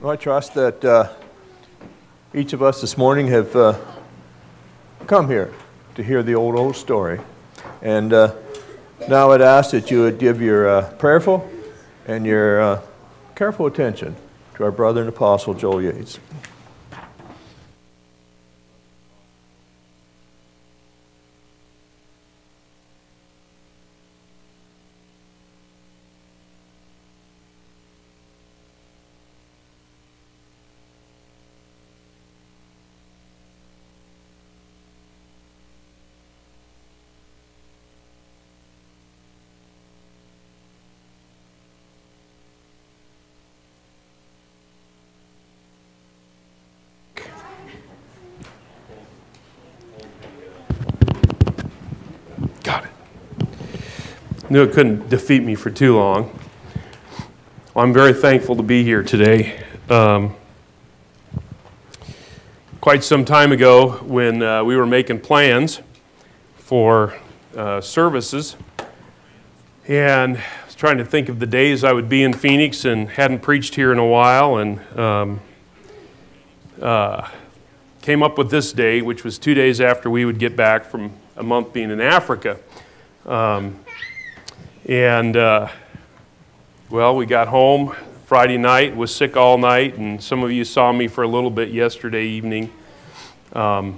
Well, I trust that each of us this morning have come here to hear the old story. And now I'd ask that you would give your prayerful and your careful attention to our brother and apostle, Joel Yates. Got it. Knew it couldn't defeat me for too long. Well, I'm very thankful to be here today. Quite some time ago, when we were making plans for services, and I was trying to think of the days I would be in Phoenix and hadn't preached here in a while, and came up with this day, which was 2 days after we would get back from a month being in Africa. Well, we got home Friday night, was sick all night, and some of you saw me for a little bit yesterday evening. But,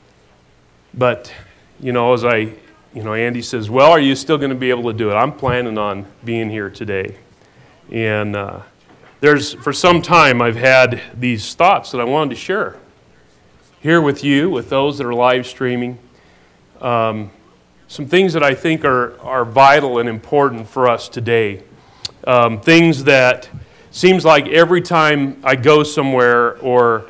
as Andy says, well, are you still going to be able to do it? I'm planning on being here today. And for some time, I've had these thoughts that I wanted to share here with you, with those that are live streaming. Some things that I think are vital and important for us today. Things that seems like every time I go somewhere or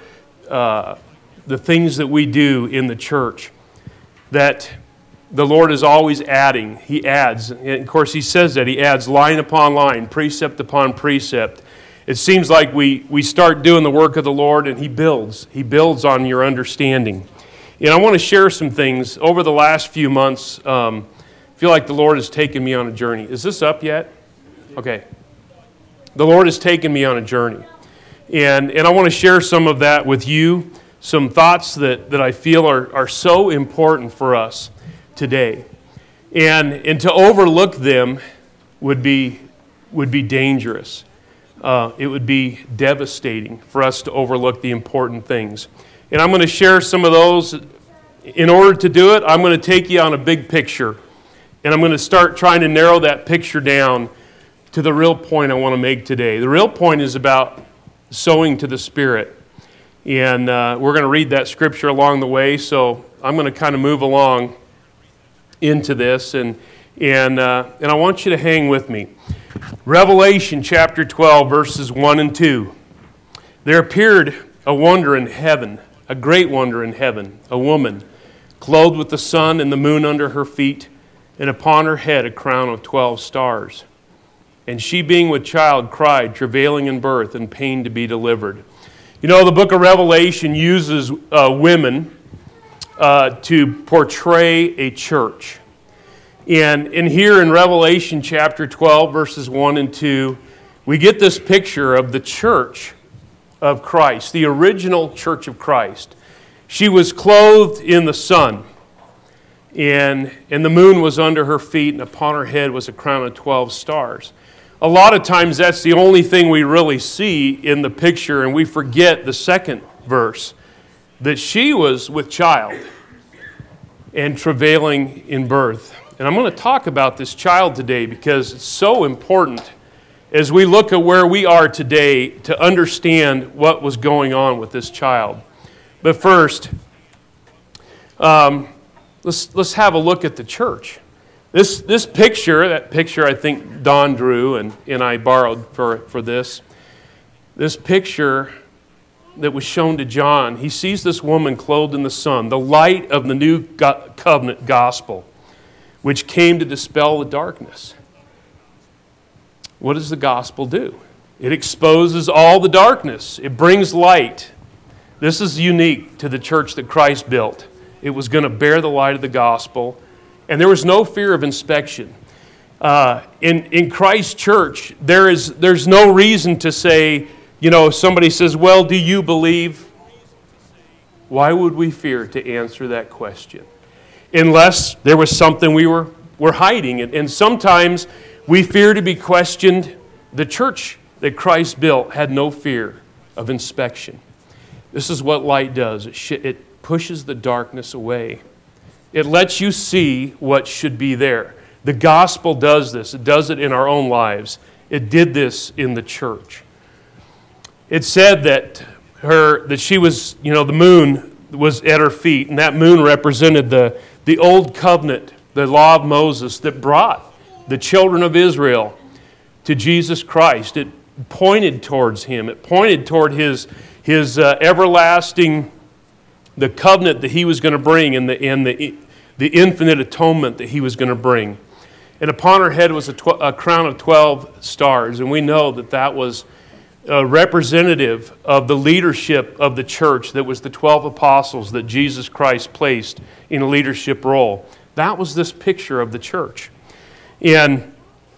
the things that we do in the church, that the Lord is always adding. He adds. And of course, He says that. He adds line upon line, precept upon precept. It seems like we start doing the work of the Lord and He builds. He builds on your understanding. And I want to share some things. Over the last few months, I feel like the Lord has taken me on a journey. Is this up yet? Okay. The Lord has taken me on a journey. And I want to share some of that with you, some thoughts that I feel are so important for us today. And to overlook them would be dangerous. It would be devastating for us to overlook the important things. And I'm going to share some of those. In order to do it, I'm going to take you on a big picture. And I'm going to start trying to narrow that picture down to the real point I want to make today. The real point is about sowing to the Spirit. And we're going to read that scripture along the way. So I'm going to kind of move along into this. And I want you to hang with me. Revelation chapter 12, verses 1 and 2. There appeared a wonder in heaven, a great wonder in heaven, a woman clothed with the sun and the moon under her feet, and upon her head a crown of 12 stars. And she, being with child, cried, travailing in birth and pain to be delivered. The book of Revelation uses women to portray a church. And here in Revelation chapter 12, verses 1 and 2, we get this picture of the church of Christ, the original church of Christ. She was clothed in the sun, and the moon was under her feet, and upon her head was a crown of 12 stars. A lot of times that's the only thing we really see in the picture, and we forget the second verse, that she was with child and travailing in birth. And I'm going to talk about this child today because it's so important as we look at where we are today to understand what was going on with this child. But first, let's have a look at the church. This picture, that picture I think Don drew and I borrowed for this picture that was shown to John, he sees this woman clothed in the sun, the light of the new covenant gospel, which came to dispel the darkness. What does the gospel do? It exposes all the darkness. It brings light. This is unique to the church that Christ built. It was going to bear the light of the gospel, and there was no fear of inspection. In Christ's church, there's no reason to say if somebody says, well, do you believe? Why would we fear to answer that question? Unless there was something we were hiding. And sometimes we fear to be questioned. The church that Christ built had no fear of inspection. This is what light does. It pushes the darkness away. It lets you see what should be there. The gospel does this. It does it in our own lives. It did this in the church. It said that she was, the moon was at her feet, and that moon represented the old covenant, the law of Moses that brought the children of Israel to Jesus Christ. It pointed towards Him. It pointed toward His everlasting, the covenant that He was going to bring, and the infinite atonement that He was going to bring. And upon her head was a crown of 12 stars, and we know that was representative of the leadership of the church. That was the 12 apostles that Jesus Christ placed in a leadership role. That was this picture of the church. And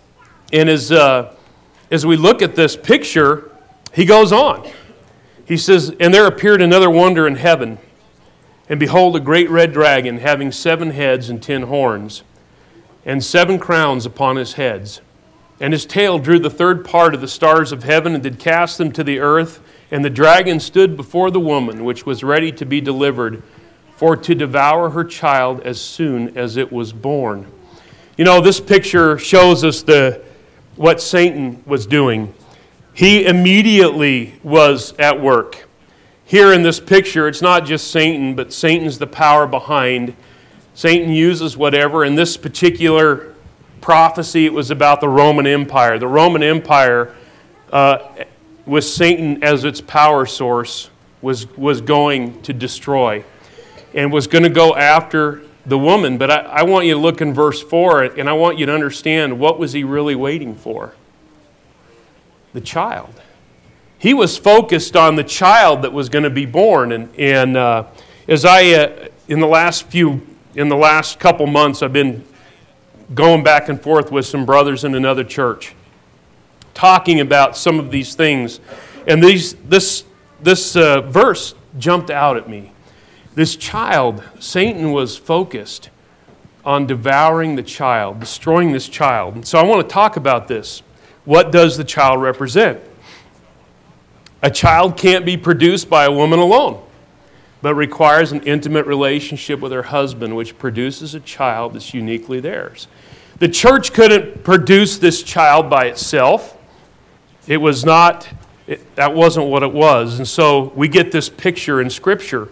as we look at this picture, he goes on. He says, and there appeared another wonder in heaven, and behold, a great red dragon, having 7 heads and 10 horns, and 7 crowns upon his heads. And his tail drew the third part of the stars of heaven, and did cast them to the earth. And the dragon stood before the woman, which was ready to be delivered, for to devour her child as soon as it was born. This picture shows us what Satan was doing. He immediately was at work. Here in this picture, it's not just Satan, but Satan's the power behind. Satan uses whatever. In this particular prophecy, it was about the Roman Empire. The Roman Empire, with Satan as its power source, was going to destroy and was going to go after the woman. But I want you to look in verse 4, and I want you to understand, what was he really waiting for? The child. He was focused on the child that was going to be born. And as I, in the last couple months, I've been going back and forth with some brothers in another church, talking about some of these things. And this verse jumped out at me. This child, Satan was focused on devouring the child, destroying this child. And so I want to talk about this. What does the child represent? A child can't be produced by a woman alone, but requires an intimate relationship with her husband, which produces a child that's uniquely theirs. The church couldn't produce this child by itself. That wasn't what it was. And so we get this picture in Scripture.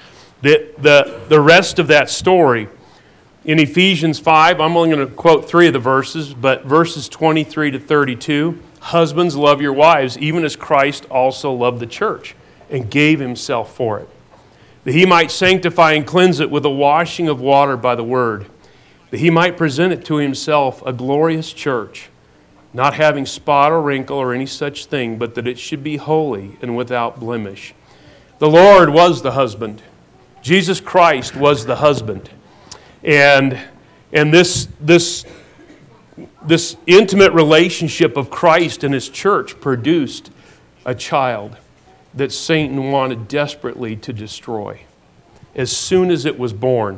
The rest of that story, in Ephesians 5, I'm only going to quote 3 of the verses, but verses 23 to 32, husbands, love your wives, even as Christ also loved the church and gave himself for it, that he might sanctify and cleanse it with a washing of water by the word, that he might present it to himself a glorious church, not having spot or wrinkle or any such thing, but that it should be holy and without blemish. The Lord was the husband. Jesus Christ was the husband. And this intimate relationship of Christ and his church produced a child that Satan wanted desperately to destroy as soon as it was born.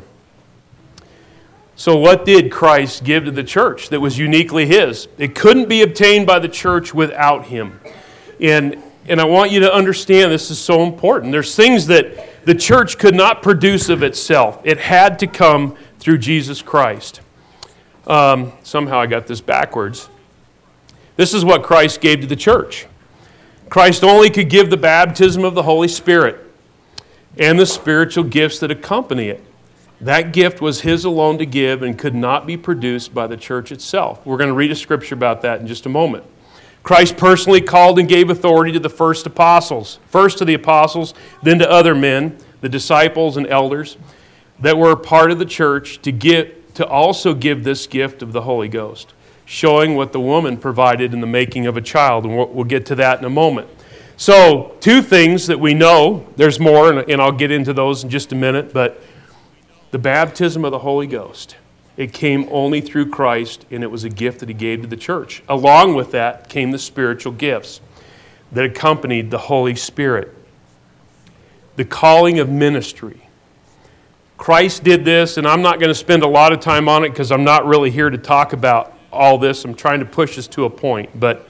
So what did Christ give to the church that was uniquely his? It couldn't be obtained by the church without him. And I want you to understand this is so important. There's things that the church could not produce of itself. It had to come through Jesus Christ. Somehow I got this backwards. This is what Christ gave to the church. Christ only could give the baptism of the Holy Spirit and the spiritual gifts that accompany it. That gift was his alone to give and could not be produced by the church itself. We're going to read a scripture about that in just a moment. Christ personally called and gave authority to the first apostles. First to the apostles, then to other men, the disciples and elders that were part of the church to also give this gift of the Holy Ghost, showing what the woman provided in the making of a child. And we'll get to that in a moment. So, 2 things that we know. There's more, and I'll get into those in just a minute. But the baptism of the Holy Ghost, it came only through Christ, and it was a gift that he gave to the church. Along with that came the spiritual gifts. that accompanied the Holy Spirit. The calling of ministry. Christ did this, and I'm not going to spend a lot of time on it because I'm not really here to talk about all this. I'm trying to push us to a point. But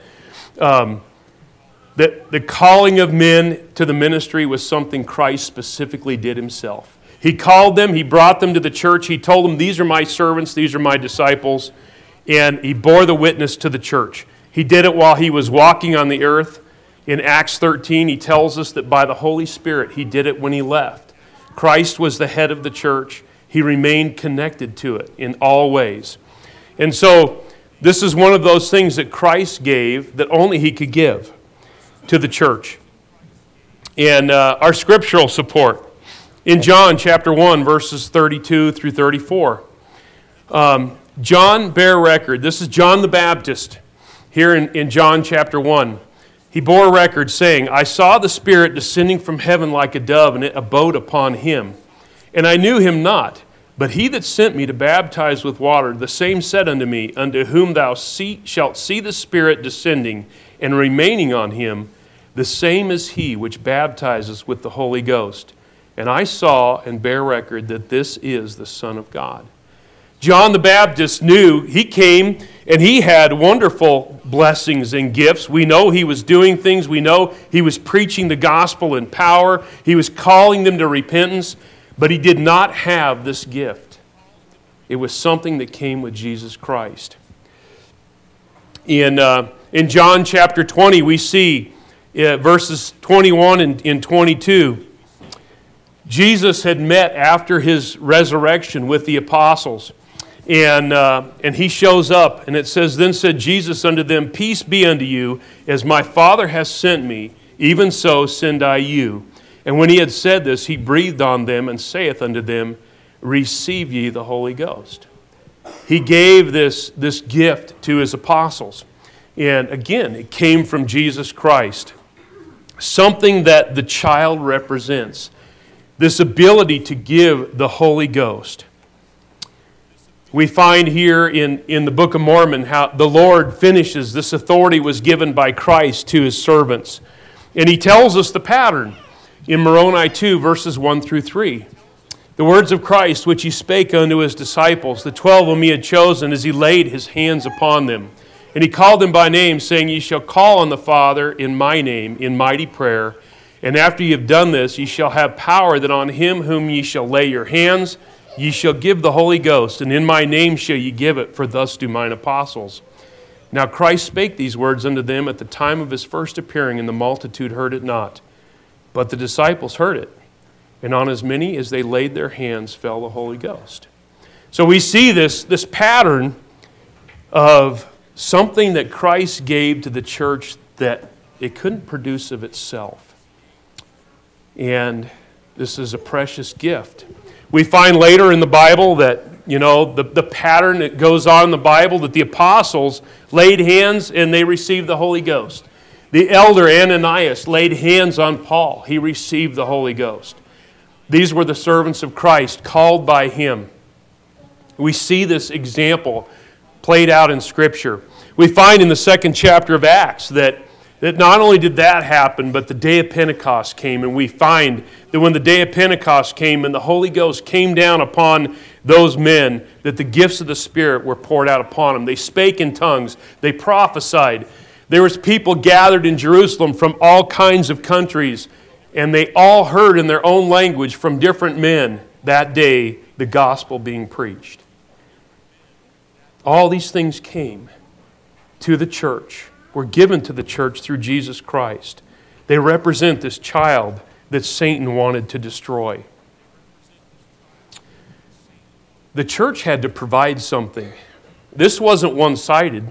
the calling of men to the ministry was something Christ specifically did himself. He called them, he brought them to the church, he told them, these are my servants, these are my disciples, and he bore the witness to the church. He did it while he was walking on the earth. In Acts 13, he tells us that by the Holy Spirit, he did it when he left. Christ was the head of the church. He remained connected to it in all ways. And so, this is one of those things that Christ gave that only he could give to the church. And our scriptural support. In John chapter 1, verses 32 through 34. John bare record. This is John the Baptist here in John chapter 1. He bore record saying, I saw the Spirit descending from heaven like a dove, and it abode upon him. And I knew him not, but he that sent me to baptize with water, the same said unto me, unto whom thou shalt see the Spirit descending and remaining on him, the same is he which baptizes with the Holy Ghost. And I saw and bear record that this is the Son of God. John the Baptist knew, he came and he had wonderful blessings and gifts. We know he was doing things. We know he was preaching the gospel in power. He was calling them to repentance. But he did not have this gift. It was something that came with Jesus Christ. In John chapter 20, we see verses 21 and 22. Jesus had met after his resurrection with the apostles. And he shows up, and it says, Then said Jesus unto them, Peace be unto you, as my Father hath sent me, even so send I you. And when he had said this, he breathed on them, and saith unto them, Receive ye the Holy Ghost. He gave this gift to his apostles. And again, it came from Jesus Christ. Something that the child represents. This ability to give the Holy Ghost. We find here in the Book of Mormon how the Lord finishes. This authority was given by Christ to his servants. And he tells us the pattern in Moroni 2, verses 1 through 3. The words of Christ which he spake unto his disciples, the 12 whom he had chosen, as he laid his hands upon them. And he called them by name, saying, Ye shall call on the Father in my name, in mighty prayer. And after ye have done this, ye shall have power that on him whom ye shall lay your hands, ye shall give the Holy Ghost, and in my name shall ye give it, for thus do mine apostles. Now Christ spake these words unto them at the time of his first appearing, and the multitude heard it not. But the disciples heard it, and on as many as they laid their hands fell the Holy Ghost. So we see this pattern of something that Christ gave to the church that it couldn't produce of itself. And this is a precious gift. We find later in the Bible that, the pattern that goes on in the Bible, that the apostles laid hands and they received the Holy Ghost. The elder Ananias laid hands on Paul. He received the Holy Ghost. These were the servants of Christ, called by him. We see this example played out in Scripture. We find in the 2nd chapter of Acts that not only did that happen, but the day of Pentecost came, and we find that when the day of Pentecost came and the Holy Ghost came down upon those men, that the gifts of the Spirit were poured out upon them. They spake in tongues. They prophesied. There was people gathered in Jerusalem from all kinds of countries, and they all heard in their own language from different men that day the gospel being preached. All these things came to the church, were given to the church through Jesus Christ. They represent this child that Satan wanted to destroy. The church had to provide something. This wasn't one-sided.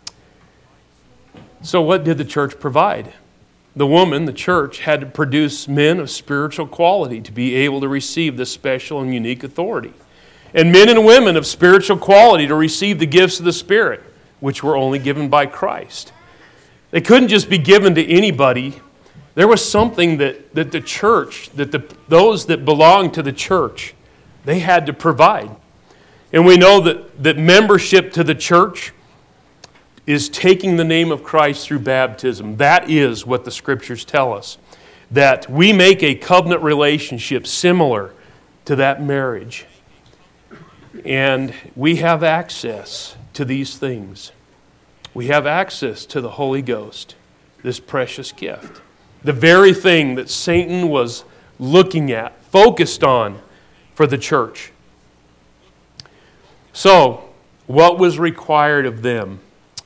So what did the church provide? The woman, the church, had to produce men of spiritual quality to be able to receive this special and unique authority. And men and women of spiritual quality to receive the gifts of the Spirit, which were only given by Christ. They couldn't just be given to anybody. There was something that the church, those that belonged to the church, they had to provide. And we know that membership to the church is taking the name of Christ through baptism. That is what the Scriptures tell us. That we make a covenant relationship similar to that marriage. And we have access to these things. We have access to the Holy Ghost, this precious gift. The very thing that Satan was looking at, focused on for the church. So, what was required of them?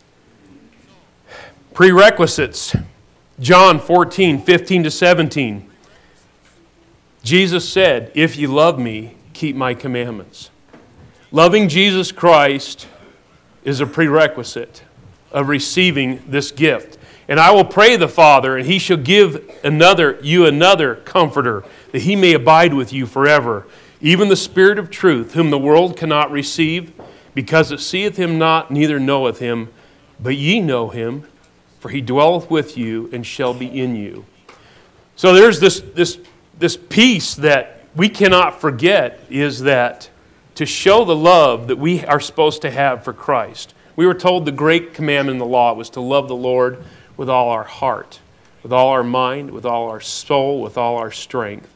Prerequisites. John 14, 15 to 17. Jesus said, "If you love me, keep my commandments." Loving Jesus Christ is a prerequisite of receiving this gift. "And I will pray the Father, and He shall give you another Comforter, that He may abide with you forever, even the Spirit of truth, whom the world cannot receive, because it seeth Him not, neither knoweth Him. But ye know Him, for He dwelleth with you, and shall be in you." So there's this piece that we cannot forget, is that to show the love that we are supposed to have for Christ. We were told the great commandment in the law was to love the Lord with all our heart, with all our mind, with all our soul, with all our strength.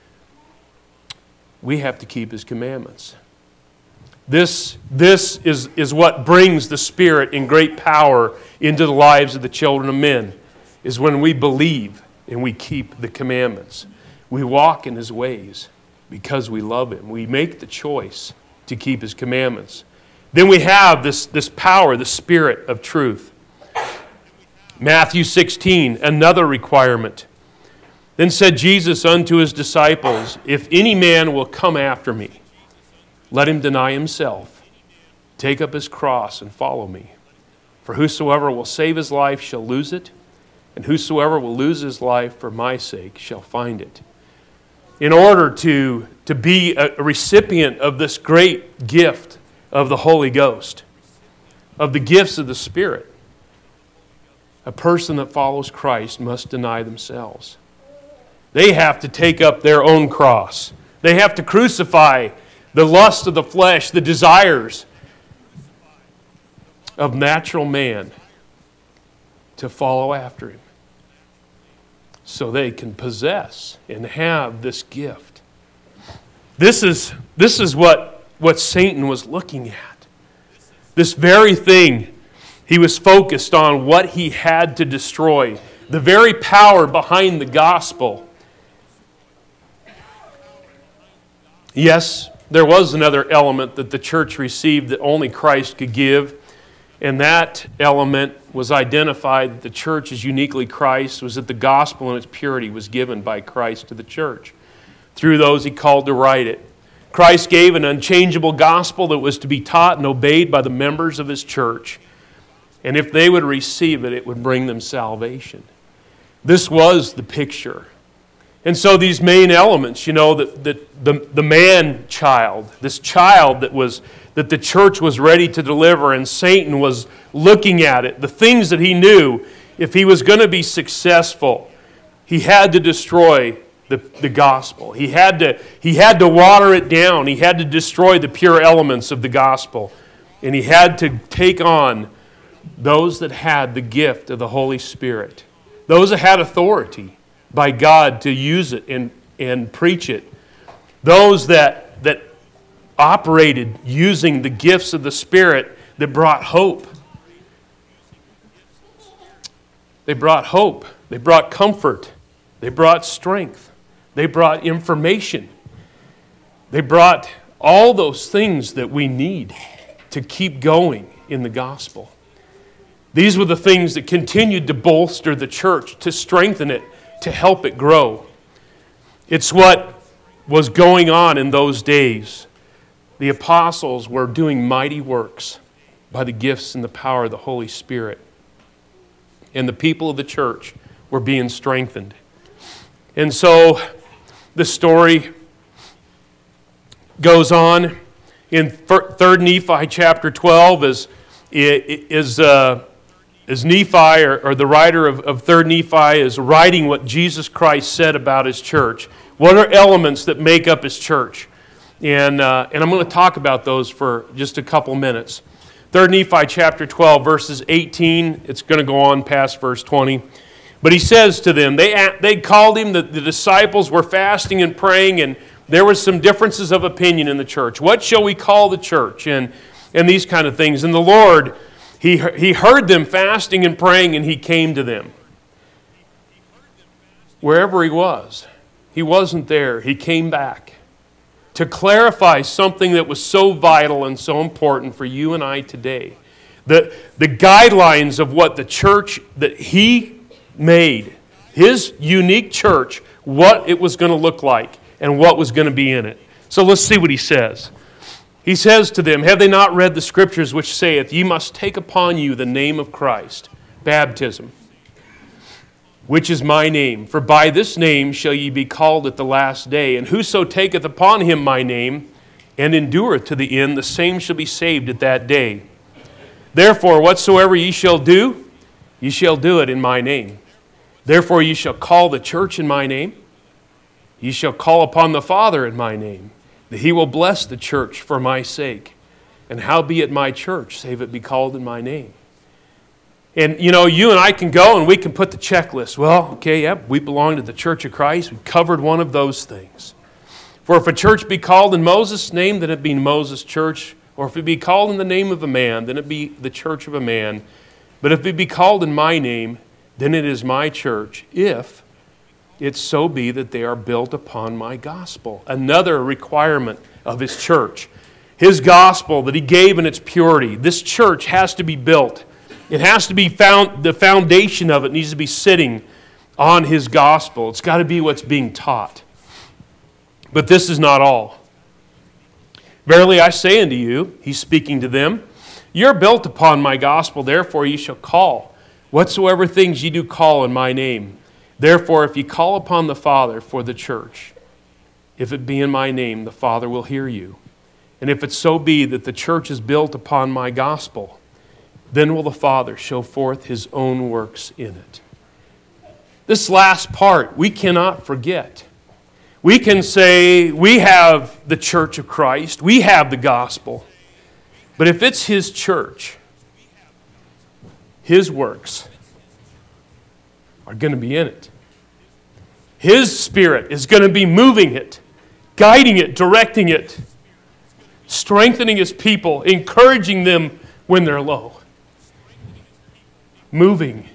We have to keep His commandments. This is what brings the Spirit in great power into the lives of the children of men, is when we believe and we keep the commandments. We walk in His ways because we love Him. We make the choice to keep His commandments. Then we have this power, the Spirit of truth. Matthew 16, another requirement. Then said Jesus unto His disciples, "If any man will come after me, let him deny himself, take up his cross, and follow me. For whosoever will save his life shall lose it, and whosoever will lose his life for my sake shall find it." In order to be a recipient of this great gift of the Holy Ghost, of the gifts of the Spirit, a person that follows Christ must deny themselves. They have to take up their own cross. They have to crucify the lust of the flesh, the desires of natural man, to follow after Him, so they can possess and have this gift. This is what Satan was looking at. This very thing, he was focused on what he had to destroy. The very power behind the gospel. Yes, there was another element that the church received that only Christ could give, and that element was identified that the church is uniquely Christ, was that the gospel in its purity was given by Christ to the church through those He called to write it. Christ gave an unchangeable gospel that was to be taught and obeyed by the members of His church. And if they would receive it, it would bring them salvation. This was the picture. And so these main elements, that the man-child, this child that the church was ready to deliver, and Satan was looking at it, the things that he knew, if he was going to be successful, he had to destroy the gospel. He had to water it down. He had to destroy the pure elements of the gospel. And he had to take on those that had the gift of the Holy Spirit, those that had authority by God to use it and preach it, those that operated using the gifts of the Spirit that brought hope. They brought hope. They brought comfort. They brought strength. They brought information. They brought all those things that we need to keep going in the gospel. These were the things that continued to bolster the church, to strengthen it, to help it grow. It's what was going on in those days. The apostles were doing mighty works by the gifts and the power of the Holy Spirit. And the people of the church were being strengthened. And so the story goes on in 3 Nephi chapter 12 as Nephi, or the writer of 3 Nephi, is writing what Jesus Christ said about His church. What are elements that make up His church? And I'm going to talk about those for just a couple minutes. 3 Nephi chapter 12, verses 18. It's going to go on past verse 20. But he says to them, they called him, the disciples were fasting and praying, and there was some differences of opinion in the church. What shall we call the church? And these kind of things. And the Lord, He heard them fasting and praying, and He came to them. Wherever He was, He wasn't there. He came back to clarify something that was so vital and so important for you and I today. The guidelines of what the church that He made, His unique church, what it was going to look like and what was going to be in it. So let's see what He says. He says to them, have they not read the Scriptures which saith, ye must take upon you the name of Christ, baptism, which is my name. For by this name shall ye be called at the last day. And whoso taketh upon him my name, and endureth to the end, the same shall be saved at that day. Therefore, whatsoever ye shall do it in my name. Therefore ye shall call the church in my name. Ye shall call upon the Father in my name. That He will bless the church for my sake. And howbeit my church, save it be called in my name. And, you and I can go and we can put the checklist. Well, okay, yep, we belong to the Church of Christ. We've covered one of those things. For if a church be called in Moses' name, then it be Moses' church. Or if it be called in the name of a man, then it be the church of a man. But if it be called in my name, then it is my church, if it so be that they are built upon my gospel. Another requirement of His church. His gospel that He gave in its purity. This church has to be built. It has to be found, the foundation of it needs to be sitting on His gospel. It's got to be what's being taught. But this is not all. Verily I say unto you, He's speaking to them, you're built upon my gospel, therefore ye shall call whatsoever things ye do call in my name. Therefore, if ye call upon the Father for the church, if it be in my name, the Father will hear you. And if it so be that the church is built upon my gospel, then will the Father show forth His own works in it. This last part, we cannot forget. We can say, we have the church of Christ, we have the gospel. But if it's His church, His works are going to be in it. His Spirit is going to be moving it, guiding it, directing it, strengthening His people, encouraging them when they're low. Moving.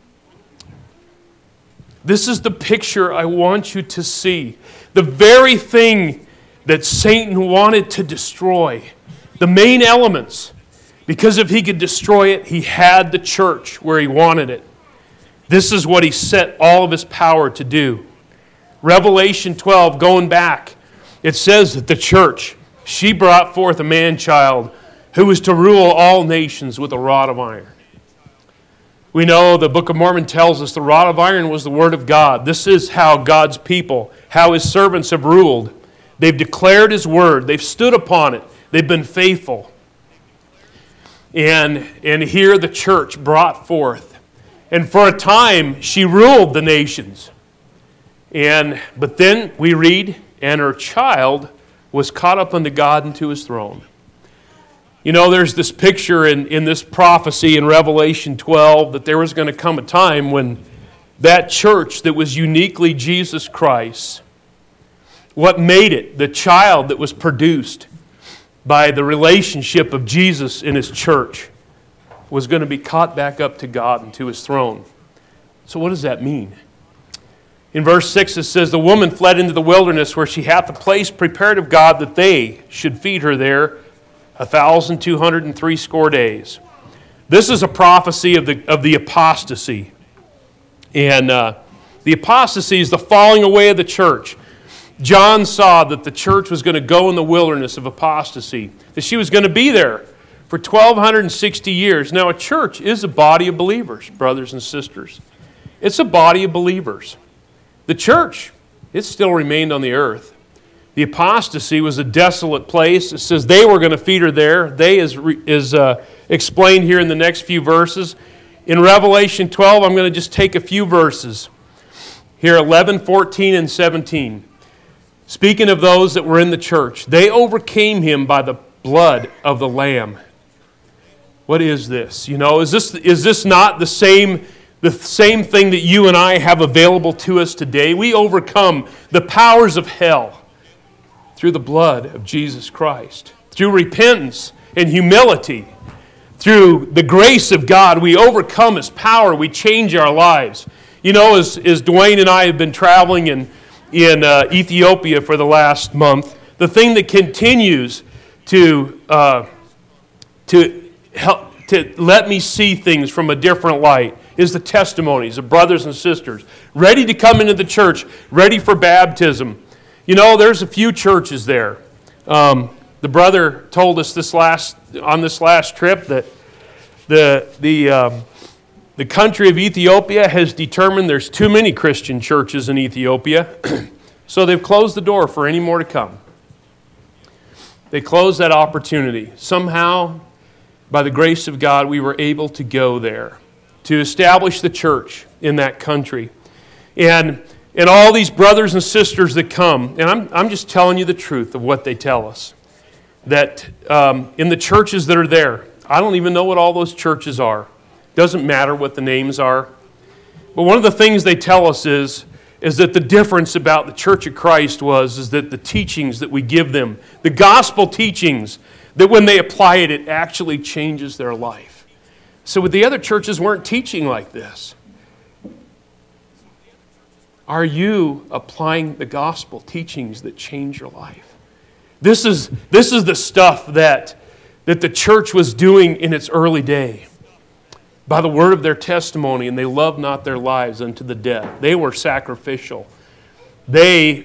This is the picture I want you to see. The very thing that Satan wanted to destroy. The main elements. Because if he could destroy it, he had the church where he wanted it. This is what he set all of his power to do. Revelation 12, going back, it says that the church, she brought forth a man-child who was to rule all nations with a rod of iron. We know the Book of Mormon tells us the rod of iron was the Word of God. This is how God's people, how His servants have ruled. They've declared His Word. They've stood upon it. They've been faithful. And here the church brought forth. And for a time, she ruled the nations. But then we read, and her child was caught up unto God and to His throne. There's this picture in this prophecy in Revelation 12 that there was going to come a time when that church that was uniquely Jesus Christ, what made it, the child that was produced by the relationship of Jesus in His church, was going to be caught back up to God and to His throne. So what does that mean? In verse 6 it says, the woman fled into the wilderness where she hath a place prepared of God that they should feed her there 1,260 days. This is a prophecy of the apostasy. And the apostasy is the falling away of the church. John saw that the church was going to go in the wilderness of apostasy, that she was going to be there for 1,260 years. Now, a church is a body of believers, brothers and sisters. It's a body of believers. The church, it still remained on the earth. The apostasy was a desolate place. It says they were going to feed her there. They is explained here in the next few verses. In Revelation 12, I'm going to just take a few verses. Here, 11, 14, and 17. Speaking of those that were in the church, they overcame him by the blood of the Lamb What is this? You know, is this not the same thing that you and I have available to us today? We overcome the powers of hell through the blood of Jesus Christ, through repentance and humility. Through the grace of God, we overcome His power. We change our lives. You know, as Dwayne and I have been traveling in Ethiopia for the last month, the thing that continues to let me see things from a different light is the testimonies of brothers and sisters ready to come into the church, ready for baptism. You know, there's a few churches there. The brother told us on this last trip that the country of Ethiopia has determined there's too many Christian churches in Ethiopia, so they've closed the door for any more to come. They closed that opportunity. Somehow, by the grace of God, we were able to go there to establish the church in that country. And all these brothers and sisters that come, and I'm just telling you the truth of what they tell us. That in the churches that are there, I don't even know what all those churches are. Doesn't matter what the names are. But one of the things they tell us is that the difference about the Church of Christ is that the teachings that we give them, the gospel teachings, that when they apply it, it actually changes their life. So the other churches weren't teaching like this. Are you applying the gospel teachings that change your life? This is the stuff that the church was doing in its early day. By the word of their testimony, and they loved not their lives unto the death. They were sacrificial. They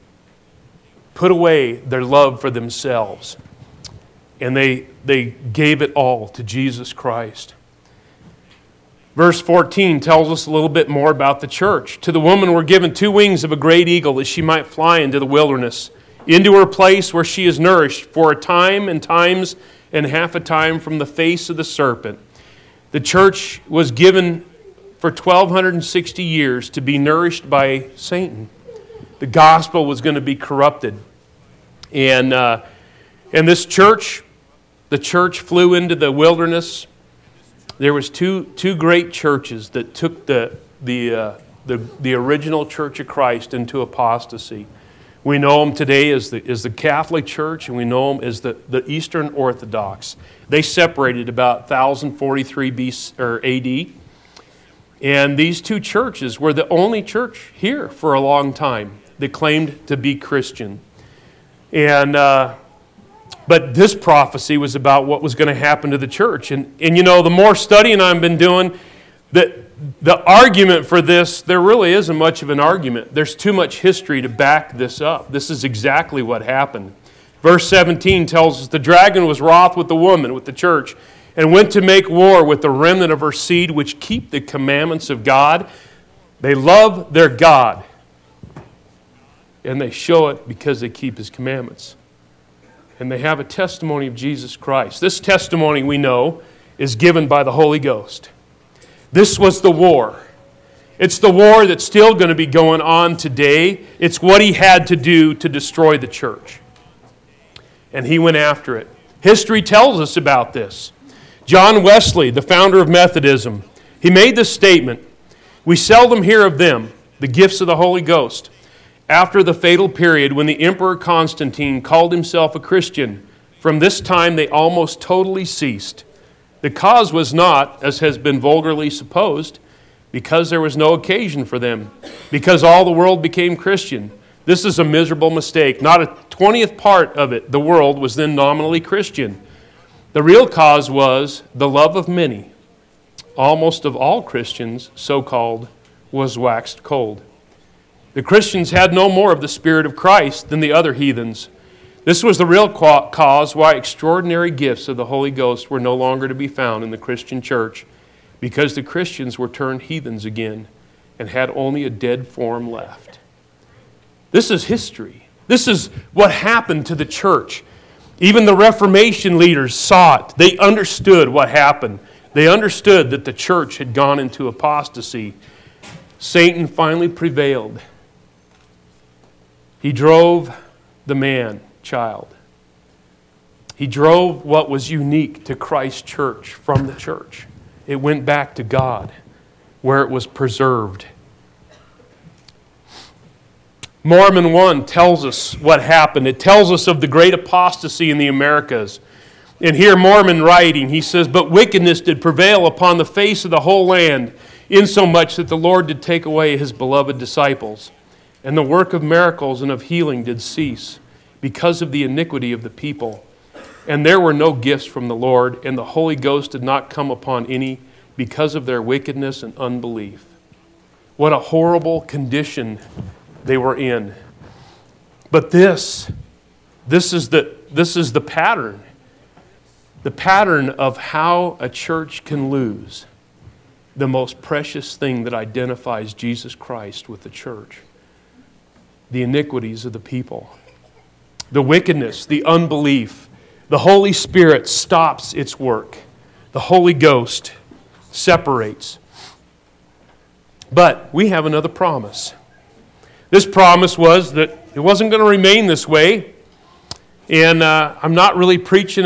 put away their love for themselves. And they gave it all to Jesus Christ. Verse 14 tells us a little bit more about the church. To the woman were given 2 wings of a great eagle, that she might fly into the wilderness, into her place where she is nourished for a time and times and half a time from the face of the serpent. The church was given for 1,260 years to be nourished by Satan. The gospel was going to be corrupted. And this church, the church flew into the wilderness. There was two great churches that took the original Church of Christ into apostasy. We know them today as the Catholic Church, and we know them as the Eastern Orthodox. They separated about 1043 BC or AD, and these two churches were the only church here for a long time that claimed to be Christian. And but this prophecy was about what was going to happen to the church. And you know, the more studying I've been doing, the argument for this, there really isn't much of an argument. There's too much history to back this up. This is exactly what happened. Verse 17 tells us the dragon was wroth with the woman, with the church, and went to make war with the remnant of her seed, which keep the commandments of God. They love their God, and they show it because they keep His commandments. And they have a testimony of Jesus Christ. This testimony, we know, is given by the Holy Ghost. This was the war. It's the war that's still going to be going on today. It's what He had to do to destroy the church. And He went after it. History tells us about this. John Wesley, the founder of Methodism, he made this statement: "We seldom hear of them, the gifts of the Holy Ghost, after the fatal period when the Emperor Constantine called himself a Christian. From this time they almost totally ceased. The cause was not, as has been vulgarly supposed, because there was no occasion for them, because all the world became Christian. This is a miserable mistake. Not a 20th part of it, the world, was then nominally Christian. The real cause was the love of many, almost of all Christians, so-called, was waxed cold. The Christians had no more of the Spirit of Christ than the other heathens. This was the real cause why extraordinary gifts of the Holy Ghost were no longer to be found in the Christian church, because the Christians were turned heathens again and had only a dead form left." This is history. This is what happened to the church. Even the Reformation leaders saw it. They understood what happened. They understood that the church had gone into apostasy. Satan finally prevailed. He drove the man-child. He drove what was unique to Christ's church from the church. It went back to God, where it was preserved. Mormon 1 tells us what happened. It tells us of the great apostasy in the Americas. And here Mormon writing, he says, "But wickedness did prevail upon the face of the whole land, insomuch that the Lord did take away his beloved disciples. And the work of miracles and of healing did cease, because of the iniquity of the people. And there were no gifts from the Lord, and the Holy Ghost did not come upon any, because of their wickedness and unbelief." What a horrible condition they were in. But this is the pattern. The pattern of how a church can lose the most precious thing that identifies Jesus Christ with the church. The iniquities of the people. The wickedness, the unbelief. The Holy Spirit stops its work. The Holy Ghost separates. But we have another promise. This promise was that it wasn't going to remain this way. And I'm not really preaching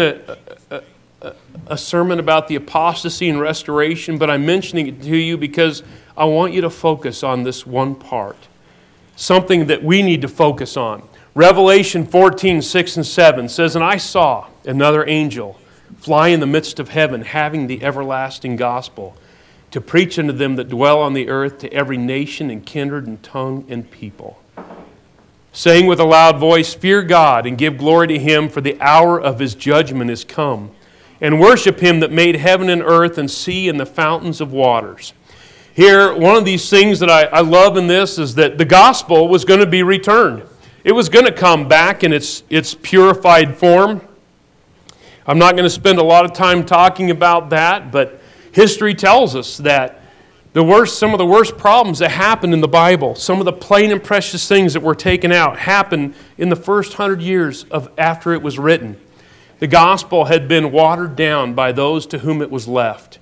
a sermon about the apostasy and restoration, but I'm mentioning it to you because I want you to focus on this one part. Something that we need to focus on. Revelation 14:6-7 says, "And I saw another angel fly in the midst of heaven, having the everlasting gospel, to preach unto them that dwell on the earth, to every nation and kindred and tongue and people, saying with a loud voice, Fear God and give glory to him, for the hour of his judgment is come. And worship him that made heaven and earth and sea and the fountains of waters." Here, one of these things that I love in this is that the gospel was going to be returned. It was going to come back in its purified form. I'm not going to spend a lot of time talking about that, but history tells us that some of the worst problems that happened in the Bible, some of the plain and precious things that were taken out, happened in the first 100 years after it was written. The gospel had been watered down by those to whom it was left.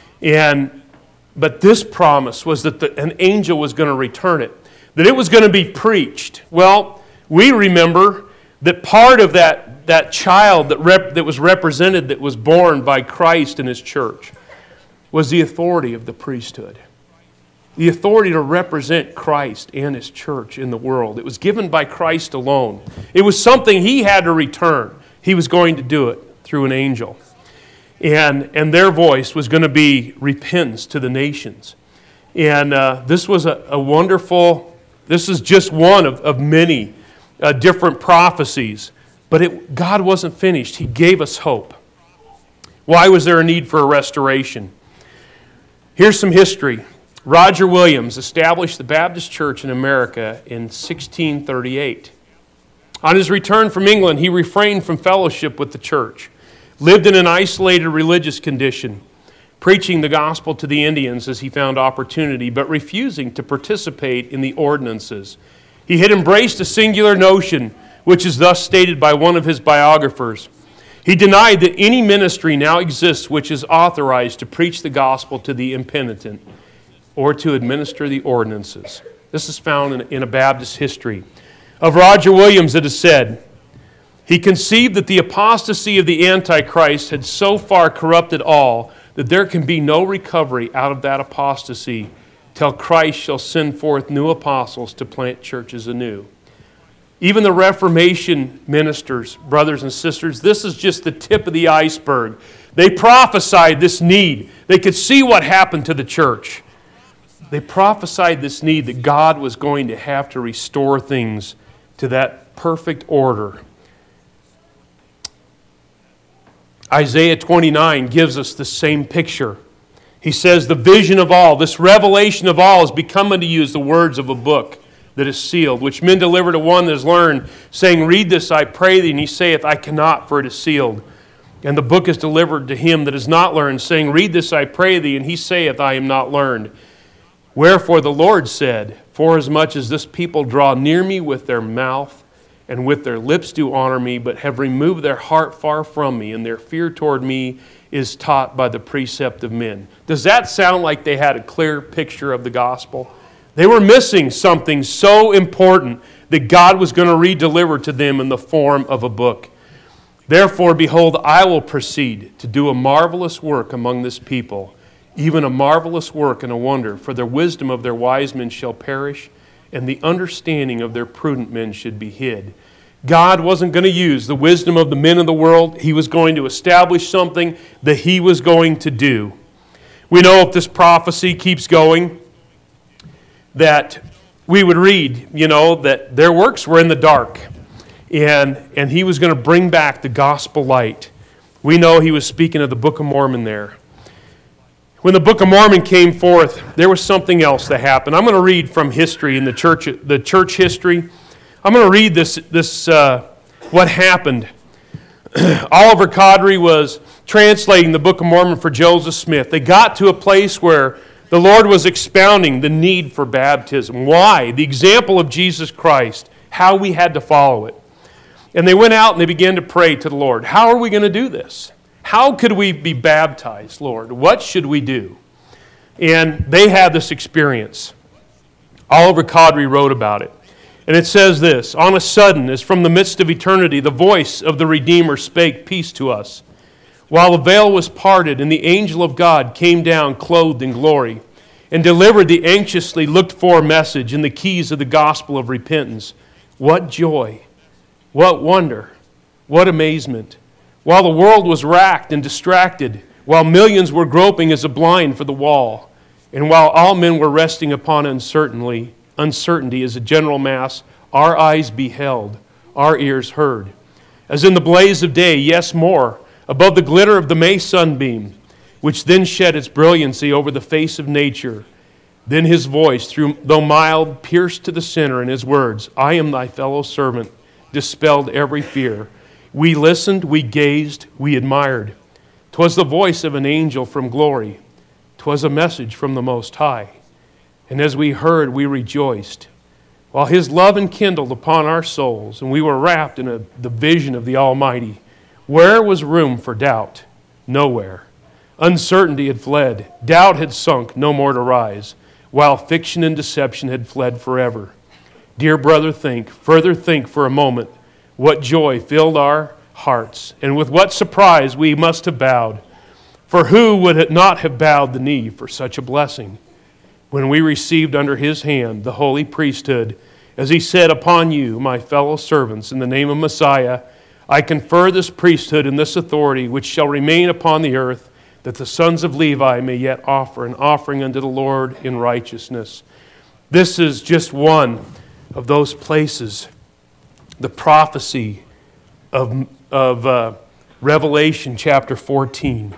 But this promise was that an angel was going to return it, that it was going to be preached. Well, we remember that part of that child that was represented, that was born by Christ in his church, was the authority of the priesthood. The authority to represent Christ and his church in the world. It was given by Christ alone. It was something he had to return. He was going to do it through an angel. And their voice was going to be repentance to the nations. And this was a wonderful, this is just one of many different prophecies. But God wasn't finished. He gave us hope. Why was there a need for a restoration? Here's some history. Roger Williams established the Baptist Church in America in 1638. On his return from England, he refrained from fellowship with the church, lived in an isolated religious condition, preaching the gospel to the Indians as he found opportunity, but refusing to participate in the ordinances. He had embraced a singular notion, which is thus stated by one of his biographers. He denied that any ministry now exists which is authorized to preach the gospel to the impenitent or to administer the ordinances. This is found in a Baptist history. Of Roger Williams, it is said, he conceived that the apostasy of the Antichrist had so far corrupted all that there can be no recovery out of that apostasy till Christ shall send forth new apostles to plant churches anew. Even the Reformation ministers, brothers and sisters, this is just the tip of the iceberg. They prophesied this need. They could see what happened to the church. They prophesied this need that God was going to have to restore things to that perfect order. Isaiah 29 gives us the same picture. He says, the vision of all, this revelation of all, is become unto you as the words of a book that is sealed, which men deliver to one that is learned, saying, Read this, I pray thee. And he saith, I cannot, for it is sealed. And the book is delivered to him that is not learned, saying, Read this, I pray thee. And he saith, I am not learned. Wherefore the Lord said, Forasmuch as this people draw near me with their mouth, and with their lips do honor me, but have removed their heart far from me, and their fear toward me is taught by the precept of men. Does that sound like they had a clear picture of the gospel? They were missing something so important that God was going to redeliver to them in the form of a book. Therefore, behold, I will proceed to do a marvelous work among this people, even a marvelous work and a wonder, for the wisdom of their wise men shall perish, and the understanding of their prudent men should be hid. God wasn't going to use the wisdom of the men of the world. He was going to establish something that He was going to do. We know if this prophecy keeps going, that we would read, that their works were in the dark, and He was going to bring back the gospel light. We know He was speaking of the Book of Mormon there. When the Book of Mormon came forth, there was something else that happened. I'm going to read from history in the church history. I'm going to read this what happened. Oliver Cowdery was translating the Book of Mormon for Joseph Smith. They got to a place where the Lord was expounding the need for baptism. Why? The example of Jesus Christ, how we had to follow it. And they went out and they began to pray to the Lord. How are we going to do this? How could we be baptized, Lord? What should we do? And they had this experience. Oliver Cowdery wrote about it. And it says this, "On a sudden, as from the midst of eternity, the voice of the Redeemer spake peace to us. While the veil was parted, and the angel of God came down clothed in glory, and delivered the anxiously looked-for message and the keys of the gospel of repentance. What joy! What wonder! What amazement! While the world was racked and distracted, while millions were groping as a blind for the wall, and while all men were resting upon uncertainty as a general mass, our eyes beheld, our ears heard. As in the blaze of day, yes more, above the glitter of the May sunbeam, which then shed its brilliancy over the face of nature, then His voice, though mild, pierced to the center, and His words, I am thy fellow servant, dispelled every fear. We listened, we gazed, we admired. 'Twas the voice of an angel from glory. 'Twas a message from the Most High. And as we heard, we rejoiced, while His love enkindled upon our souls, and we were wrapped in the vision of the Almighty. Where was room for doubt? Nowhere. Uncertainty had fled. Doubt had sunk, no more to rise, while fiction and deception had fled forever. Dear brother, further think for a moment, what joy filled our hearts, and with what surprise we must have bowed. For who would not have bowed the knee for such a blessing? When we received under His hand the holy priesthood, as He said, upon you, my fellow servants, in the name of Messiah, I confer this priesthood and this authority, which shall remain upon the earth, that the sons of Levi may yet offer an offering unto the Lord in righteousness. This is just one of those places, the prophecy of Revelation chapter 14.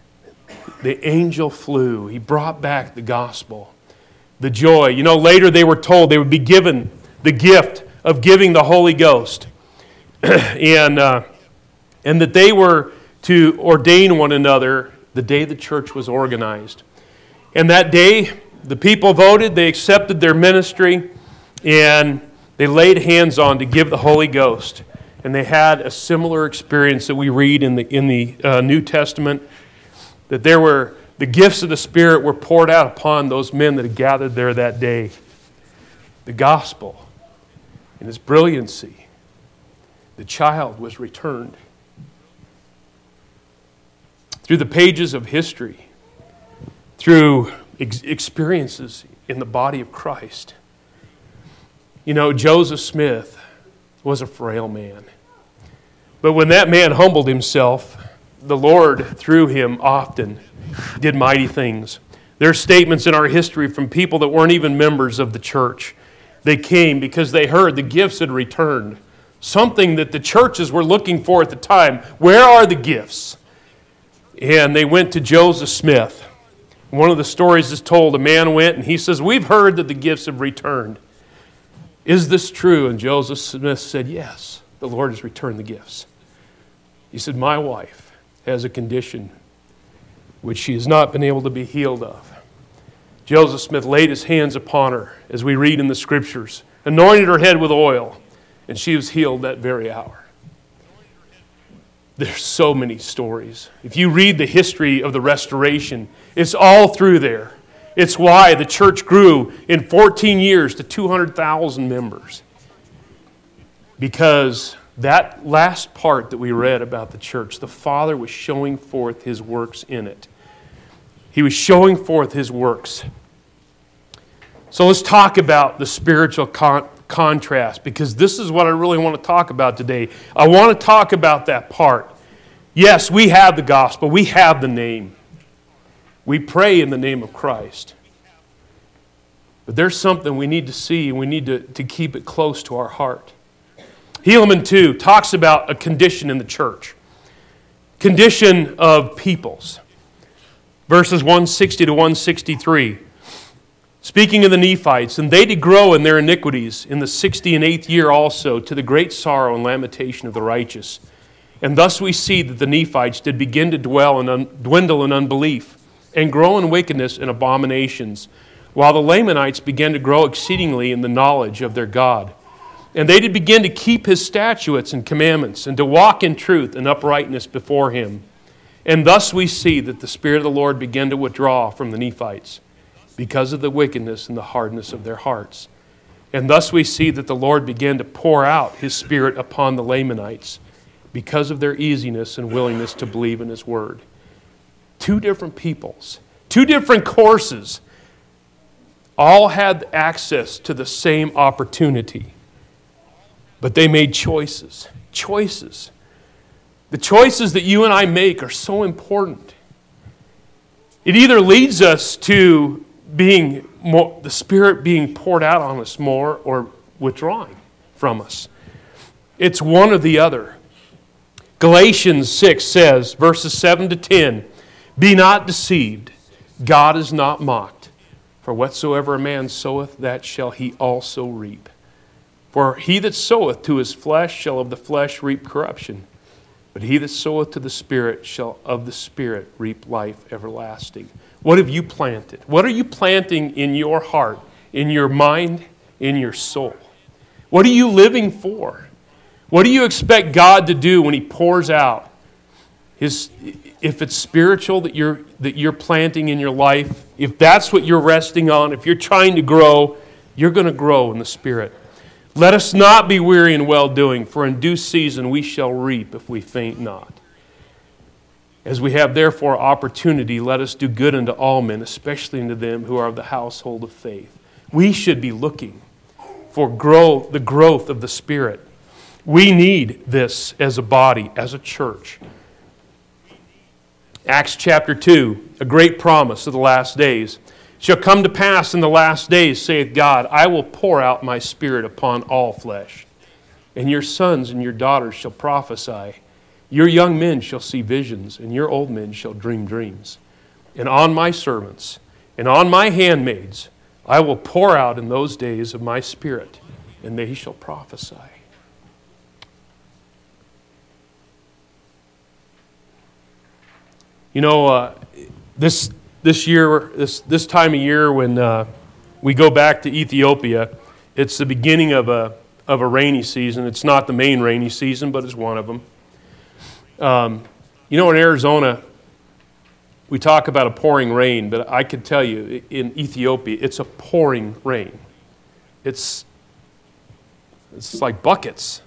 The angel flew. He brought back the gospel. The joy. Later they were told they would be given the gift of giving the Holy Ghost. and that they were to ordain one another the day the church was organized. And that day, the people voted, they accepted their ministry, and they laid hands on to give the Holy Ghost. And they had a similar experience that we read in the New Testament, that the gifts of the Spirit were poured out upon those men that had gathered there that day. The gospel, in its brilliancy, the child was returned. Through the pages of history, through experiences in the body of Christ. Joseph Smith was a frail man. But when that man humbled himself, the Lord, through him, often did mighty things. There are statements in our history from people that weren't even members of the church. They came because they heard the gifts had returned. Something that the churches were looking for at the time. Where are the gifts? And they went to Joseph Smith. One of the stories is told, a man went and he says, we've heard that the gifts have returned. Is this true? And Joseph Smith said, yes, the Lord has returned the gifts. He said, my wife has a condition which she has not been able to be healed of. Joseph Smith laid his hands upon her, as we read in the Scriptures, anointed her head with oil, and she was healed that very hour. There's so many stories. If you read the history of the restoration, it's all through there. It's why the church grew in 14 years to 200,000 members. Because That last part that we read about the church, the Father was showing forth His works in it. He was showing forth His works. So let's talk about the spiritual contrast, because this is what I really want to talk about today. I want to talk about that part. Yes, we have the gospel. We have the name. We pray in the name of Christ. But there's something we need to see, and we need to keep it close to our heart. Helaman 2 talks about a condition in the church. Condition of peoples. Verses 160 to 163. Speaking of the Nephites, and they did grow in their iniquities in the 68th year also, to the great sorrow and lamentation of the righteous. And thus we see that the Nephites did begin to dwindle in unbelief, and grow in wickedness and abominations, while the Lamanites began to grow exceedingly in the knowledge of their God. And they did begin to keep His statutes and commandments, and to walk in truth and uprightness before Him. And thus we see that the Spirit of the Lord began to withdraw from the Nephites, because of the wickedness and the hardness of their hearts. And thus we see that the Lord began to pour out His Spirit upon the Lamanites, because of their easiness and willingness to believe in His Word. Two different peoples, two different courses, all had access to the same opportunity. But they made choices. Choices. The choices that you and I make are so important. It either leads us to being more, the Spirit being poured out on us more, or withdrawing from us. It's one or the other. Galatians 6 says, verses 7 to 10, "Be not deceived, God is not mocked. For whatsoever a man soweth, that shall he also reap. For he that soweth to his flesh shall of the flesh reap corruption. But he that soweth to the Spirit shall of the Spirit reap life everlasting." What have you planted? What are you planting in your heart, in your mind, in your soul? What are you living for? What do you expect God to do when He pours out His? If it's spiritual that you're planting in your life, if that's what you're resting on, if you're trying to grow, you're going to grow in the Spirit. Let us not be weary in well-doing, for in due season we shall reap if we faint not. As we have therefore opportunity, let us do good unto all men, especially unto them who are of the household of faith. We should be looking for the growth of the Spirit. We need this as a body, as a church. Acts chapter 2, a great promise of the last days. "Shall come to pass in the last days, saith God, I will pour out my Spirit upon all flesh. And your sons and your daughters shall prophesy. Your young men shall see visions, and your old men shall dream dreams. And on my servants and on my handmaids I will pour out in those days of my Spirit, and they shall prophesy." You know, this time of year when we go back to Ethiopia, it's the beginning of a rainy season. It's not the main rainy season, but it's one of them. You know, in Arizona, we talk about a pouring rain, but I can tell you, in Ethiopia, it's a pouring rain. It's like buckets.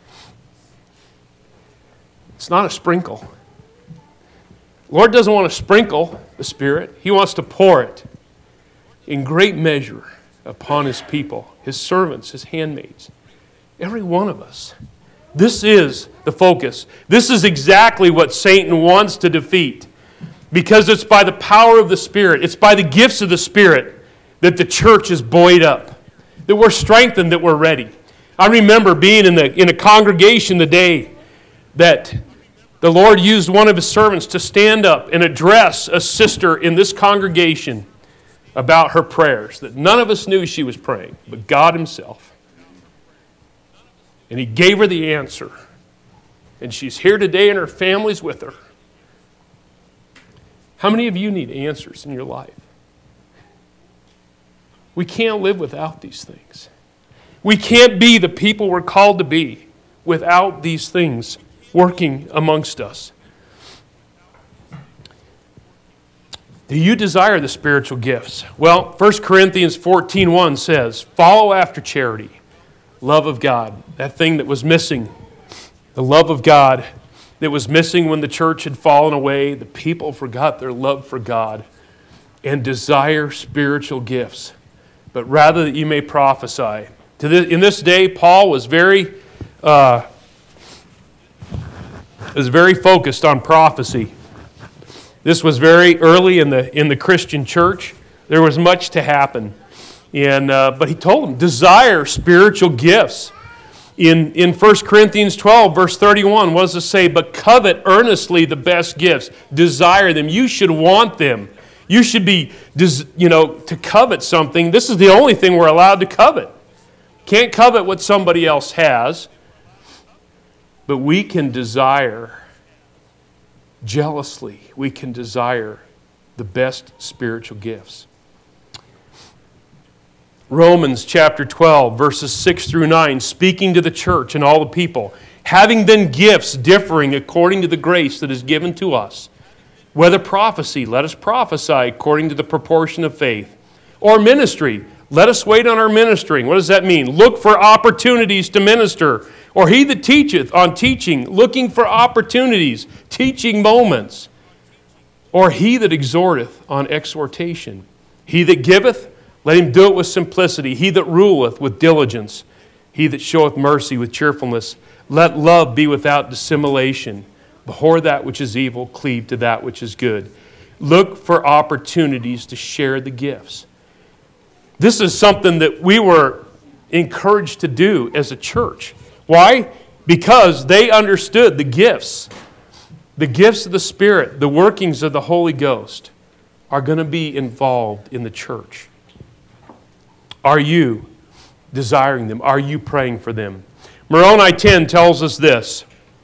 It's not a sprinkle. Lord doesn't want to sprinkle the Spirit. He wants to pour it in great measure upon His people, His servants, His handmaids, every one of us. This is the focus. This is exactly what Satan wants to defeat, because it's by the power of the Spirit, it's by the gifts of the Spirit that the church is buoyed up, that we're strengthened, that we're ready. I remember being in a congregation the day that the Lord used one of His servants to stand up and address a sister in this congregation about her prayers, that none of us knew she was praying, but God Himself. And He gave her the answer. And she's here today and her family's with her. How many of you need answers in your life? We can't live without these things. We can't be the people we're called to be without these things working amongst us. Do you desire the spiritual gifts? Well, 1 Corinthians 14:1 says, "Follow after charity, love of God," that thing that was missing The love of God that was missing when the church had fallen away. The people forgot their love for God and desire spiritual gifts, but rather that you may prophesy. In this day, Paul was very focused on prophecy. This was very early in the Christian church. There was much to happen, but he told them, desire spiritual gifts. In 1 Corinthians 12, verse 31, what does it say? But covet earnestly the best gifts. Desire them. You should want them. You should be, to covet something. This is the only thing we're allowed to covet. Can't covet what somebody else has, but we can desire jealously. We can desire the best spiritual gifts. Romans chapter 12, verses 6 through 9, speaking to the church and all the people, having then gifts differing according to the grace that is given to us. Whether prophecy, let us prophesy according to the proportion of faith. Or ministry, let us wait on our ministering. What does that mean? Look for opportunities to minister. Or he that teacheth on teaching, looking for opportunities, teaching moments. Or he that exhorteth on exhortation. He that giveth, let him do it with simplicity. He that ruleth with diligence. He that showeth mercy with cheerfulness. Let love be without dissimulation. Abhor that which is evil, cleave to that which is good. Look for opportunities to share the gifts. This is something that we were encouraged to do as a church. Why? Because they understood the gifts of the Spirit, the workings of the Holy Ghost are going to be involved in the church. Are you desiring them? Are you praying for them? Moroni 10 tells us this.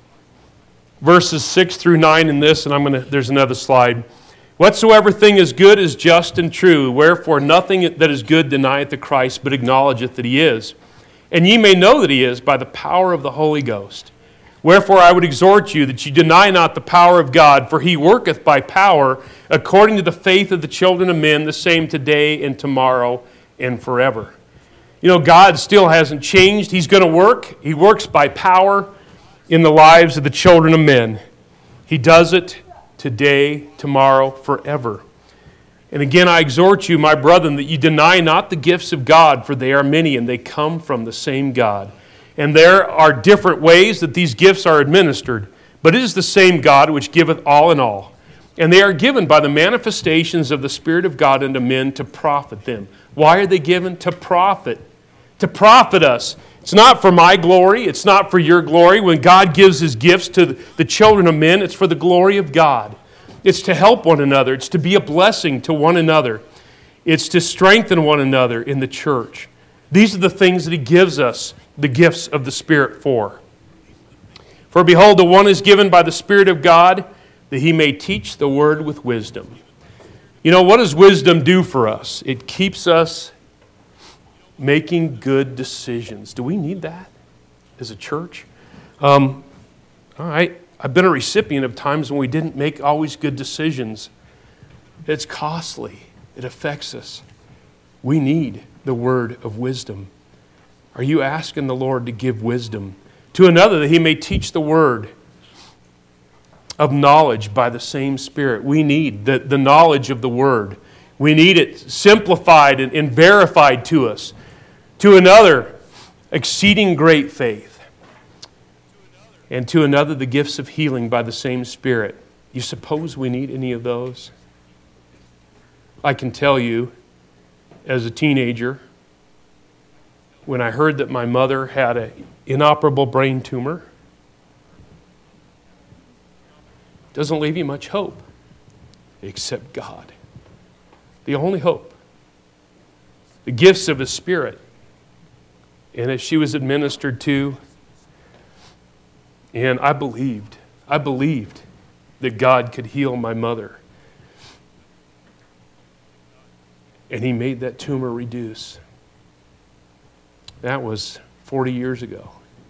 Verses 6 through 9 in this, and there's another slide. Whatsoever thing is good is just and true, wherefore nothing that is good denieth the Christ, but acknowledgeth that he is. And ye may know that he is by the power of the Holy Ghost. Wherefore I would exhort you that ye deny not the power of God, for he worketh by power, according to the faith of the children of men, the same today and tomorrow and forever. God still hasn't changed. He's going to work. He works by power in the lives of the children of men. He does it today, tomorrow, forever. And again, I exhort you, my brethren, that you deny not the gifts of God, for they are many, and they come from the same God. And there are different ways that these gifts are administered, but it is the same God which giveth all in all. And they are given by the manifestations of the Spirit of God unto men to profit them. Why are they given? To profit. To profit us. It's not for my glory. It's not for your glory. When God gives his gifts to the children of men, it's for the glory of God. It's to help one another. It's to be a blessing to one another. It's to strengthen one another in the church. These are the things that he gives us the gifts of the Spirit for. For behold, the one is given by the Spirit of God, that he may teach the word with wisdom. What does wisdom do for us? It keeps us making good decisions. Do we need that as a church? All right. I've been a recipient of times when we didn't make always good decisions. It's costly. It affects us. We need the word of wisdom. Are you asking the Lord to give wisdom to another that he may teach the word of knowledge by the same Spirit? We need the knowledge of the word. We need it simplified and verified to us. To another, exceeding great faith. And to another, the gifts of healing by the same Spirit. You suppose we need any of those? I can tell you, as a teenager, when I heard that my mother had an inoperable brain tumor, it doesn't leave you much hope except God. The only hope. The gifts of His Spirit. And as she was administered to, and I believed that God could heal my mother. And He made that tumor reduce. That was 40 years ago.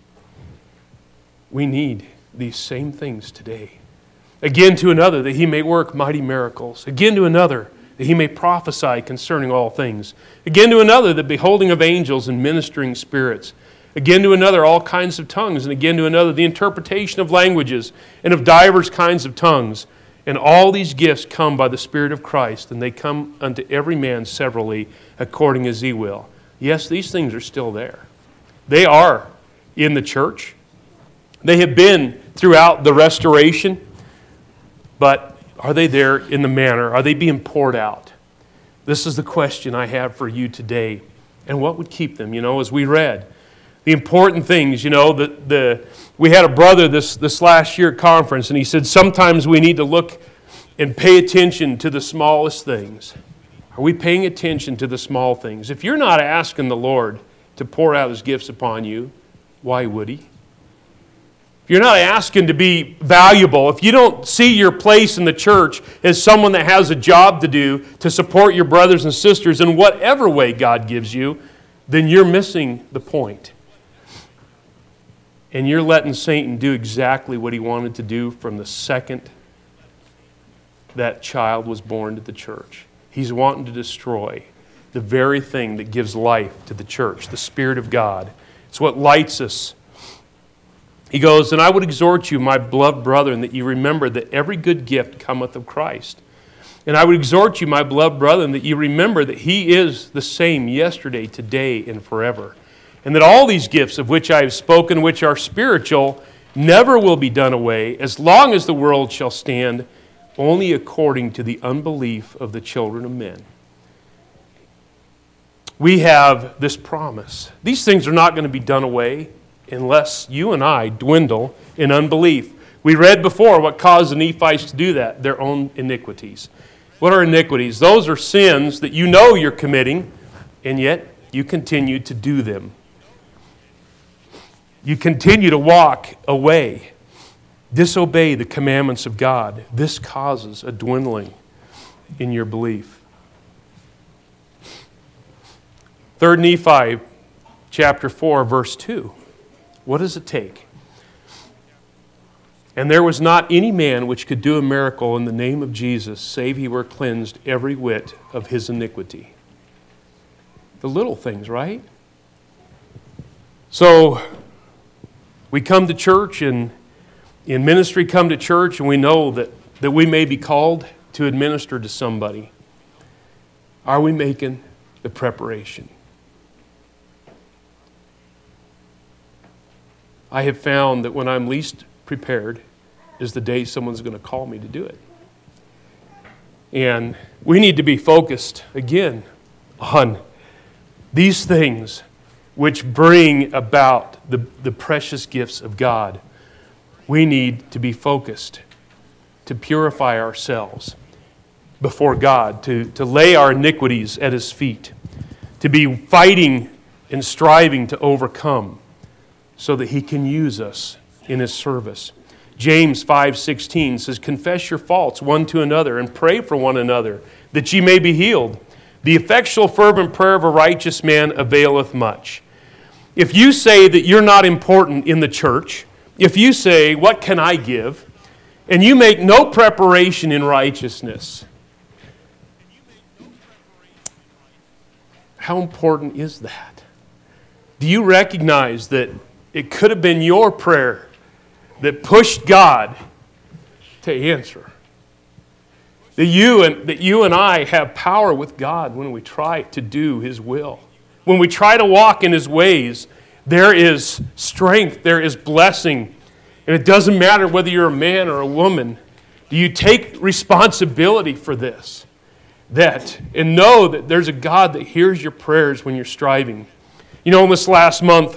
We need these same things today. Again to another, that He may work mighty miracles. Again to another, that He may prophesy concerning all things. Again to another, the beholding of angels and ministering spirits. Again to another, all kinds of tongues. And again to another, the interpretation of languages and of divers kinds of tongues. And all these gifts come by the Spirit of Christ, and they come unto every man severally according as he will. Yes, these things are still there. They are in the church. They have been throughout the restoration. But are they there in the manner? Are they being poured out? This is the question I have for you today. And what would keep them? As we read, the important things, we had a brother this last year at conference, and he said sometimes we need to look and pay attention to the smallest things. Are we paying attention to the small things? If you're not asking the Lord to pour out His gifts upon you, why would He? If you're not asking to be valuable, if you don't see your place in the church as someone that has a job to do to support your brothers and sisters in whatever way God gives you, then you're missing the point. And you're letting Satan do exactly what he wanted to do from the second that child was born to the church. He's wanting to destroy the very thing that gives life to the church, the Spirit of God. It's what lights us. He goes, and I would exhort you, my beloved brethren, that you remember that every good gift cometh of Christ. And I would exhort you, my beloved brethren, that you remember that He is the same yesterday, today, and forever. And that all these gifts of which I have spoken, which are spiritual, never will be done away, as long as the world shall stand, only according to the unbelief of the children of men. We have this promise. These things are not going to be done away unless you and I dwindle in unbelief. We read before what caused the Nephites to do that, their own iniquities. What are iniquities? Those are sins that you know you're committing, and yet you continue to do them. You continue to walk away, disobey the commandments of God. This causes a dwindling in your belief. 3 Nephi chapter 4, verse 2. What does it take? And there was not any man which could do a miracle in the name of Jesus, save he were cleansed every whit of his iniquity. The little things, right? So, we come to church, and in ministry come to church, and we know that we may be called to administer to somebody. Are we making the preparation? I have found that when I'm least prepared is the day someone's going to call me to do it. And we need to be focused, again, on these things which bring about the precious gifts of God. We need to be focused to purify ourselves before God, to lay our iniquities at His feet, to be fighting and striving to overcome so that He can use us in His service. James 5:16 says, confess your faults one to another and pray for one another, that ye may be healed. The effectual fervent prayer of a righteous man availeth much. If you say that you're not important in the church, if you say, what can I give? And you make no preparation in righteousness, how important is that? Do you recognize that it could have been your prayer that pushed God to answer? That you and I have power with God when we try to do His will. When we try to walk in His ways, there is strength, there is blessing. And it doesn't matter whether you're a man or a woman. Do you take responsibility for this? And know that there's a God that hears your prayers when you're striving. In this last month,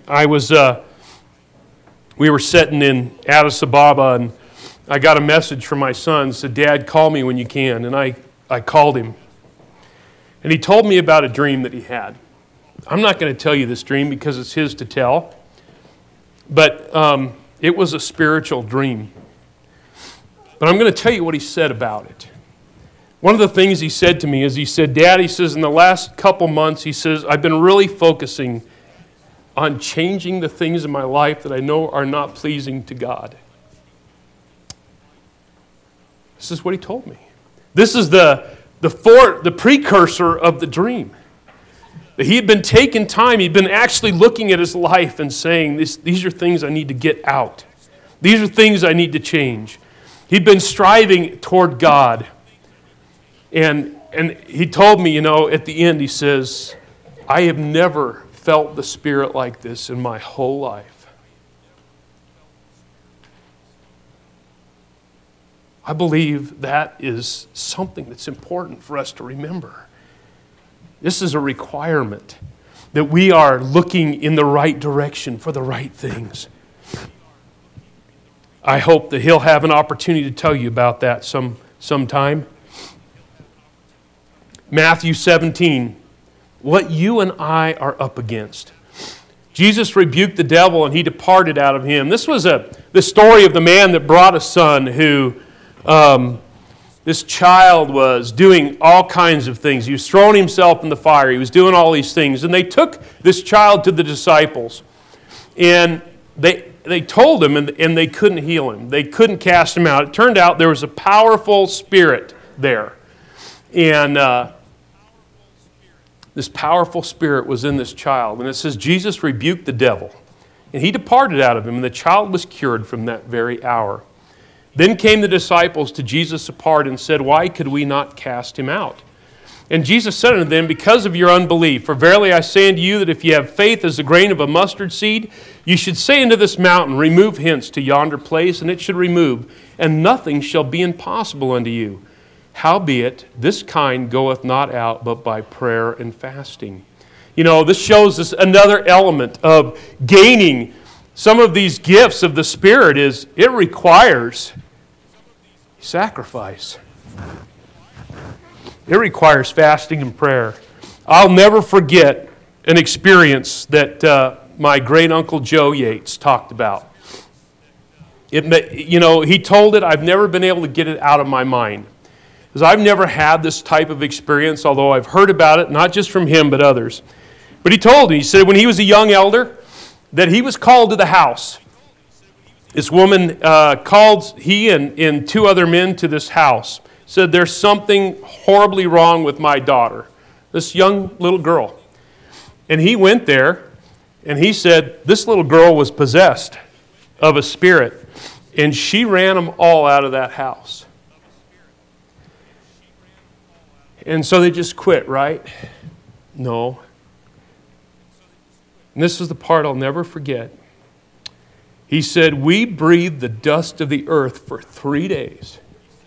we were sitting in Addis Ababa, and I got a message from my son. Said, Dad, call me when you can. And I called him. And he told me about a dream that he had. I'm not going to tell you this dream because it's his to tell. But it was a spiritual dream. But I'm going to tell you what he said about it. One of the things he said to me is, he said, Dad, he says, in the last couple months, he says, I've been really focusing on changing the things in my life that I know are not pleasing to God. This is what he told me. This is the precursor of the dream. That he had been taking time, he'd been actually looking at his life and saying, these are things I need to get out. These are things I need to change. He'd been striving toward God. And he told me, at the end, he says, I have never felt the Spirit like this in my whole life. I believe that is something that's important for us to remember. This is a requirement that we are looking in the right direction for the right things. I hope that he'll have an opportunity to tell you about that sometime. Matthew 17, what you and I are up against. Jesus rebuked the devil and he departed out of him. This was the story of the man that brought a son who, this child was doing all kinds of things. He was throwing himself in the fire. He was doing all these things. And they took this child to the disciples. And they told him, and they couldn't heal him. They couldn't cast him out. It turned out there was a powerful spirit there. And this powerful spirit was in this child. And it says Jesus rebuked the devil. And he departed out of him. And the child was cured from that very hour. Then came the disciples to Jesus apart and said, why could we not cast him out? And Jesus said unto them, because of your unbelief. For verily I say unto you that if ye have faith as the grain of a mustard seed, you should say unto this mountain, remove hence to yonder place, and it should remove, and nothing shall be impossible unto you. Howbeit, this kind goeth not out but by prayer and fasting. This shows us another element of gaining some of these gifts of the Spirit is it requires sacrifice. It requires fasting and prayer. I'll never forget an experience that my great-uncle Joe Yates talked about. He told it, I've never been able to get it out of my mind. Because I've never had this type of experience, although I've heard about it, not just from him, but others. But he told me, he said when he was a young elder, that he was called to the house. This woman called he and two other men to this house. Said, there's something horribly wrong with my daughter, this young little girl. And he went there, and he said, this little girl was possessed of a spirit, and she ran them all out of that house. And so they just quit, right? No. And this is the part I'll never forget. He said, we breathed the dust of the earth for 3 days.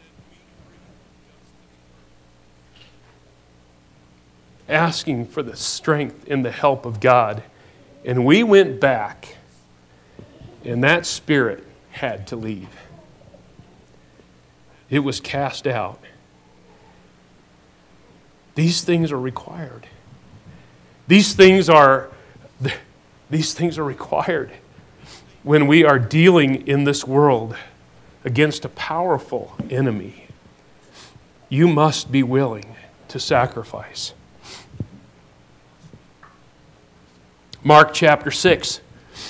Asking for the strength and the help of God. And we went back, and that spirit had to leave. It was cast out. These things are required. These things are required when we are dealing in this world against a powerful enemy. You must be willing to sacrifice. Mark chapter 6.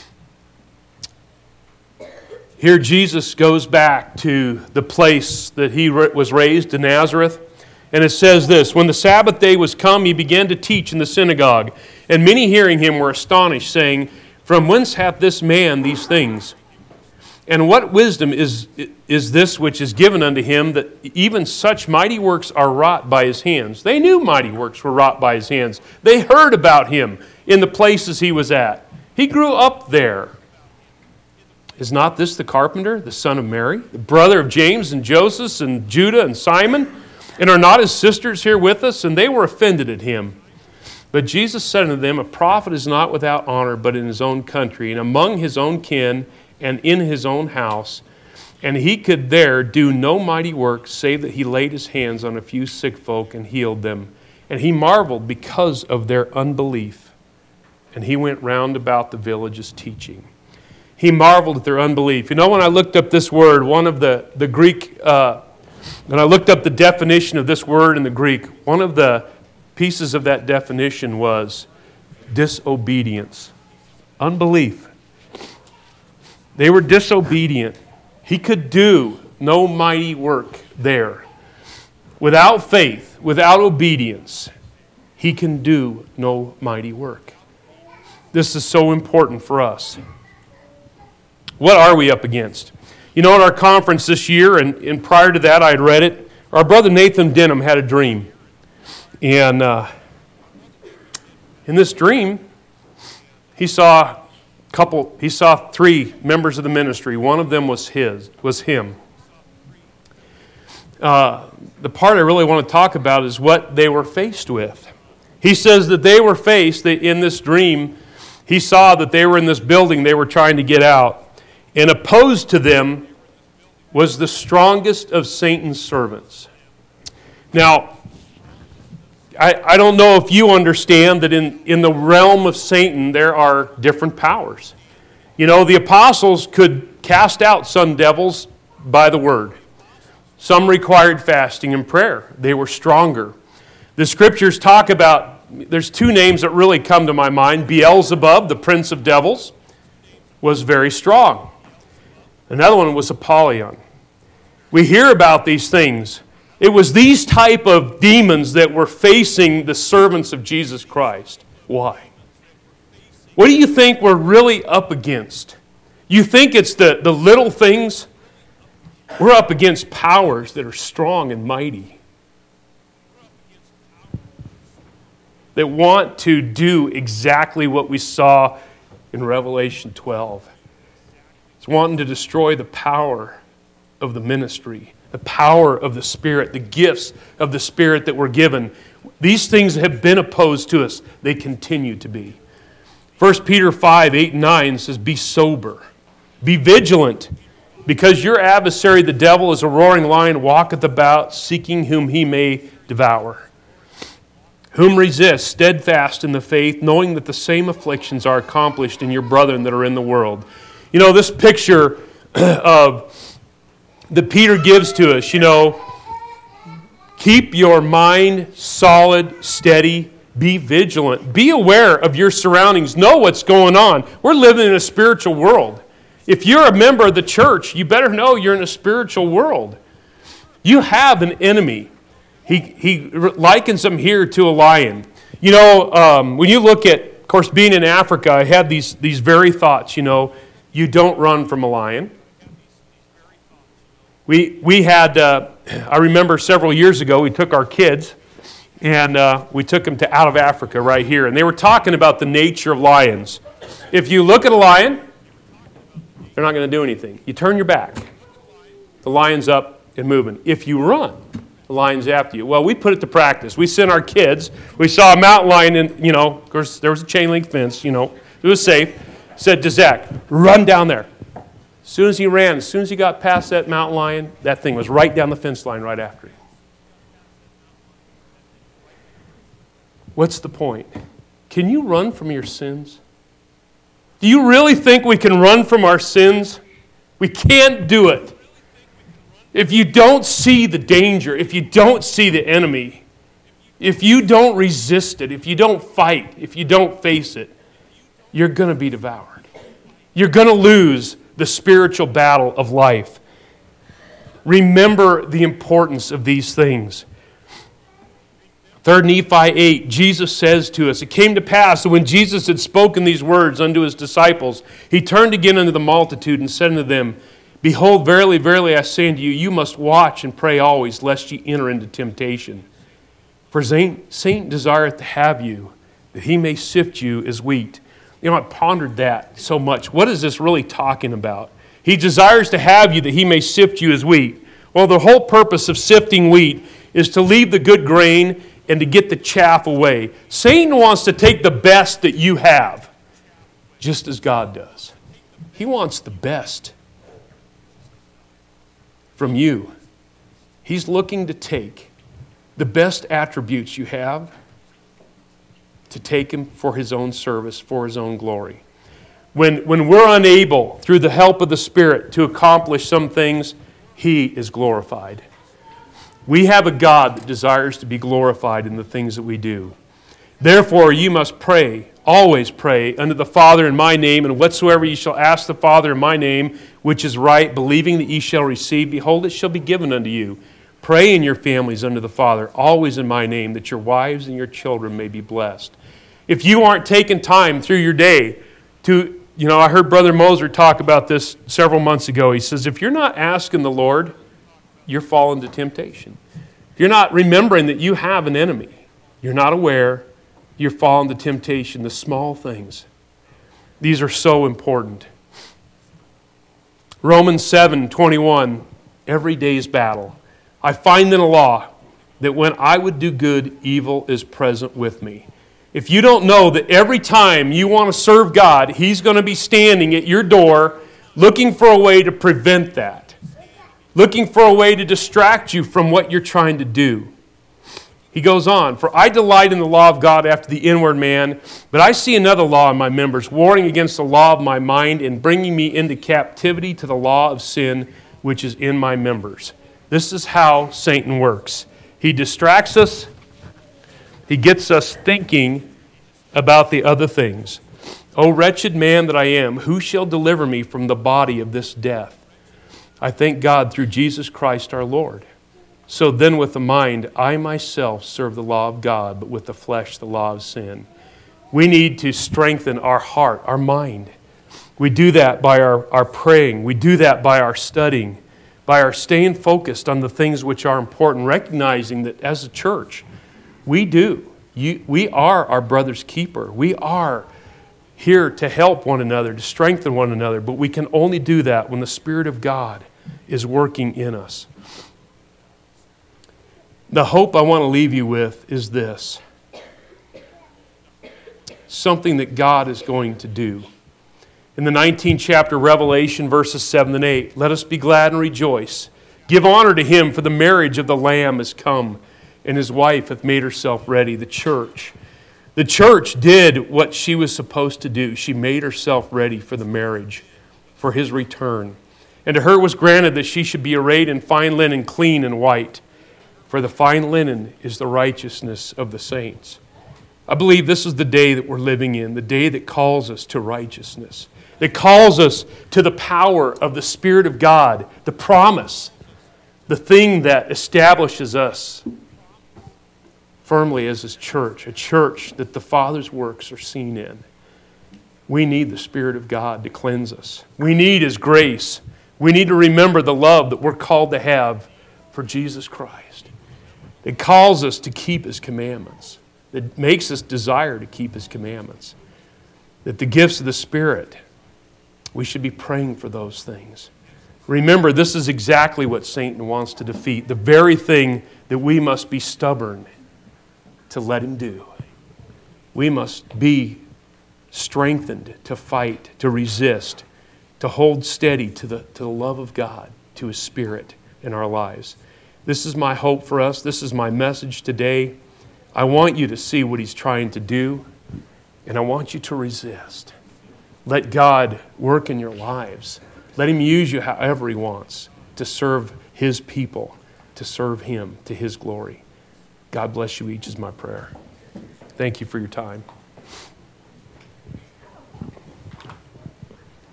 Here Jesus goes back to the place that he was raised in Nazareth. And it says this, when the Sabbath day was come, he began to teach in the synagogue. And many hearing him were astonished, saying, from whence hath this man these things? And what wisdom is this which is given unto him, that even such mighty works are wrought by his hands? They knew mighty works were wrought by his hands. They heard about him in the places he was at. He grew up there. Is not this the carpenter, the son of Mary, the brother of James and Joseph and Judah and Simon? And are not his sisters here with us? And they were offended at him. But Jesus said unto them, a prophet is not without honor, but in his own country, and among his own kin, and in his own house. And he could there do no mighty work, save that he laid his hands on a few sick folk and healed them. And he marveled because of their unbelief. And he went round about the villages teaching. He marveled at their unbelief. When I looked up this word, one of the Greek, when I looked up the definition of this word in the Greek, one of the pieces of that definition was disobedience, unbelief. They were disobedient. He could do no mighty work there. Without faith, without obedience, he can do no mighty work. This is so important for us. What are we up against? You know, at our conference this year, and prior to that I had read it, our brother Nathan Denham had a dream. And in this dream, he saw three members of the ministry. One of them was him. The part I really want to talk about is what they were faced with. He says that they were faced, in this dream, he saw that they were in this building they were trying to get out. And opposed to them was the strongest of Satan's servants. Now, I don't know if you understand that in the realm of Satan there are different powers. You know, the apostles could cast out some devils by the word. Some required fasting and prayer. They were stronger. The scriptures talk about, there's two names that really come to my mind. Beelzebub, the prince of devils, was very strong. Another one was Apollyon. We hear about these things. It was these type of demons that were facing the servants of Jesus Christ. Why? What do you think we're really up against? You think it's the little things? We're up against powers that are strong and mighty, that want to do exactly what we saw in Revelation 12. It's wanting to destroy the power of the ministry, the power of the Spirit, the gifts of the Spirit that were given. These things have been opposed to us. They continue to be. 1 Peter 5, 8 and 9 says, be sober, be vigilant, because your adversary, the devil, is a roaring lion, walketh about, seeking whom he may devour. Whom resist, steadfast in the faith, knowing that the same afflictions are accomplished in your brethren that are in the world. You know, this picture that Peter gives to us, you know, keep your mind solid, steady, be vigilant, be aware of your surroundings, know what's going on. We're living in a spiritual world. If you're a member of the church, you better know you're in a spiritual world. You have an enemy. He likens him here to a lion. You know, when you look at, of course, being in Africa, I had these very thoughts, you know, you don't run from a lion. We had, I remember several years ago, we took our kids, and we took them to out of Africa right here, and they were talking about the nature of lions. If you look at a lion, they're not going to do anything. You turn your back, the lion's up and moving. If you run, the lion's after you. Well, we put it to practice. We sent our kids. We saw a mountain lion, and, you know, of course, there was a chain link fence, you know. It was safe. Said to Zach, run down there. As soon as he ran, as soon as he got past that mountain lion, that thing was right down the fence line right after him. What's the point? Can you run from your sins? Do you really think we can run from our sins? We can't do it. If you don't see the danger, if you don't see the enemy, if you don't resist it, if you don't fight, if you don't face it, you're going to be devoured. You're going to lose the spiritual battle of life. Remember the importance of these things. 3 Nephi 8, Jesus says to us, it came to pass that when Jesus had spoken these words unto his disciples, he turned again unto the multitude and said unto them, behold, verily, verily, I say unto you, you must watch and pray always, lest ye enter into temptation. For Satan desireth to have you, that he may sift you as wheat. You know, I pondered that so much. What is this really talking about? He desires to have you, that he may sift you as wheat. Well, the whole purpose of sifting wheat is to leave the good grain and to get the chaff away. Satan wants to take the best that you have, just as God does. He wants the best from you. He's looking to take the best attributes you have, to take him for his own service, for his own glory. When we're unable, through the help of the Spirit, to accomplish some things, he is glorified. We have a God that desires to be glorified in the things that we do. Therefore, you must pray, always pray, unto the Father in my name, and whatsoever ye shall ask the Father in my name, which is right, believing that ye shall receive, behold, it shall be given unto you. Pray in your families unto the Father, always in my name, that your wives and your children may be blessed. If you aren't taking time through your day to, I heard Brother Moser talk about this several months ago. He says, if you're not asking the Lord, you're falling to temptation. If you're not remembering that you have an enemy, you're not aware, you're falling to temptation, the small things. These are so important. Romans 7:21, every day's battle. I find in a law that when I would do good, evil is present with me. If you don't know that every time you want to serve God, He's going to be standing at your door looking for a way to prevent that, looking for a way to distract you from what you're trying to do. He goes on, for I delight in the law of God after the inward man, but I see another law in my members, warring against the law of my mind and bringing me into captivity to the law of sin which is in my members. This is how Satan works. He distracts us. He gets us thinking about the other things. O wretched man that I am, who shall deliver me from the body of this death? I thank God through Jesus Christ our Lord. So then with the mind, I myself serve the law of God, but with the flesh, the law of sin. We need to strengthen our heart, our mind. We do that by our praying. We do that by our studying, by our staying focused on the things which are important, recognizing that as a church, we are our brother's keeper. We are here to help one another, to strengthen one another, but we can only do that when the Spirit of God is working in us. The hope I want to leave you with is this. Something that God is going to do. In the 19th chapter, Revelation, verses 7 and 8, let us be glad and rejoice. Give honor to Him, for the marriage of the Lamb is come, and His wife hath made herself ready, the church. The church did what she was supposed to do. She made herself ready for the marriage, for His return. And to her was granted that she should be arrayed in fine linen, clean and white. For the fine linen is the righteousness of the saints. I believe this is the day that we're living in, the day that calls us to righteousness, that calls us to the power of the Spirit of God, the promise, the thing that establishes us firmly as His church, a church that the Father's works are seen in. We need the Spirit of God to cleanse us. We need His grace. We need to remember the love that we're called to have for Jesus Christ. It calls us to keep His commandments. It makes us desire to keep His commandments. That the gifts of the Spirit, we should be praying for those things. Remember, this is exactly what Satan wants to defeat. The very thing that we must be stubborn to let him do. We must be strengthened to fight, to resist, to hold steady to the love of God, to His Spirit in our lives. This is my hope for us. This is my message today. I want you to see what He's trying to do, and I want you to resist. Let God work in your lives. Let Him use you however He wants to serve His people, to serve Him to His glory. God bless you each is my prayer. Thank you for your time.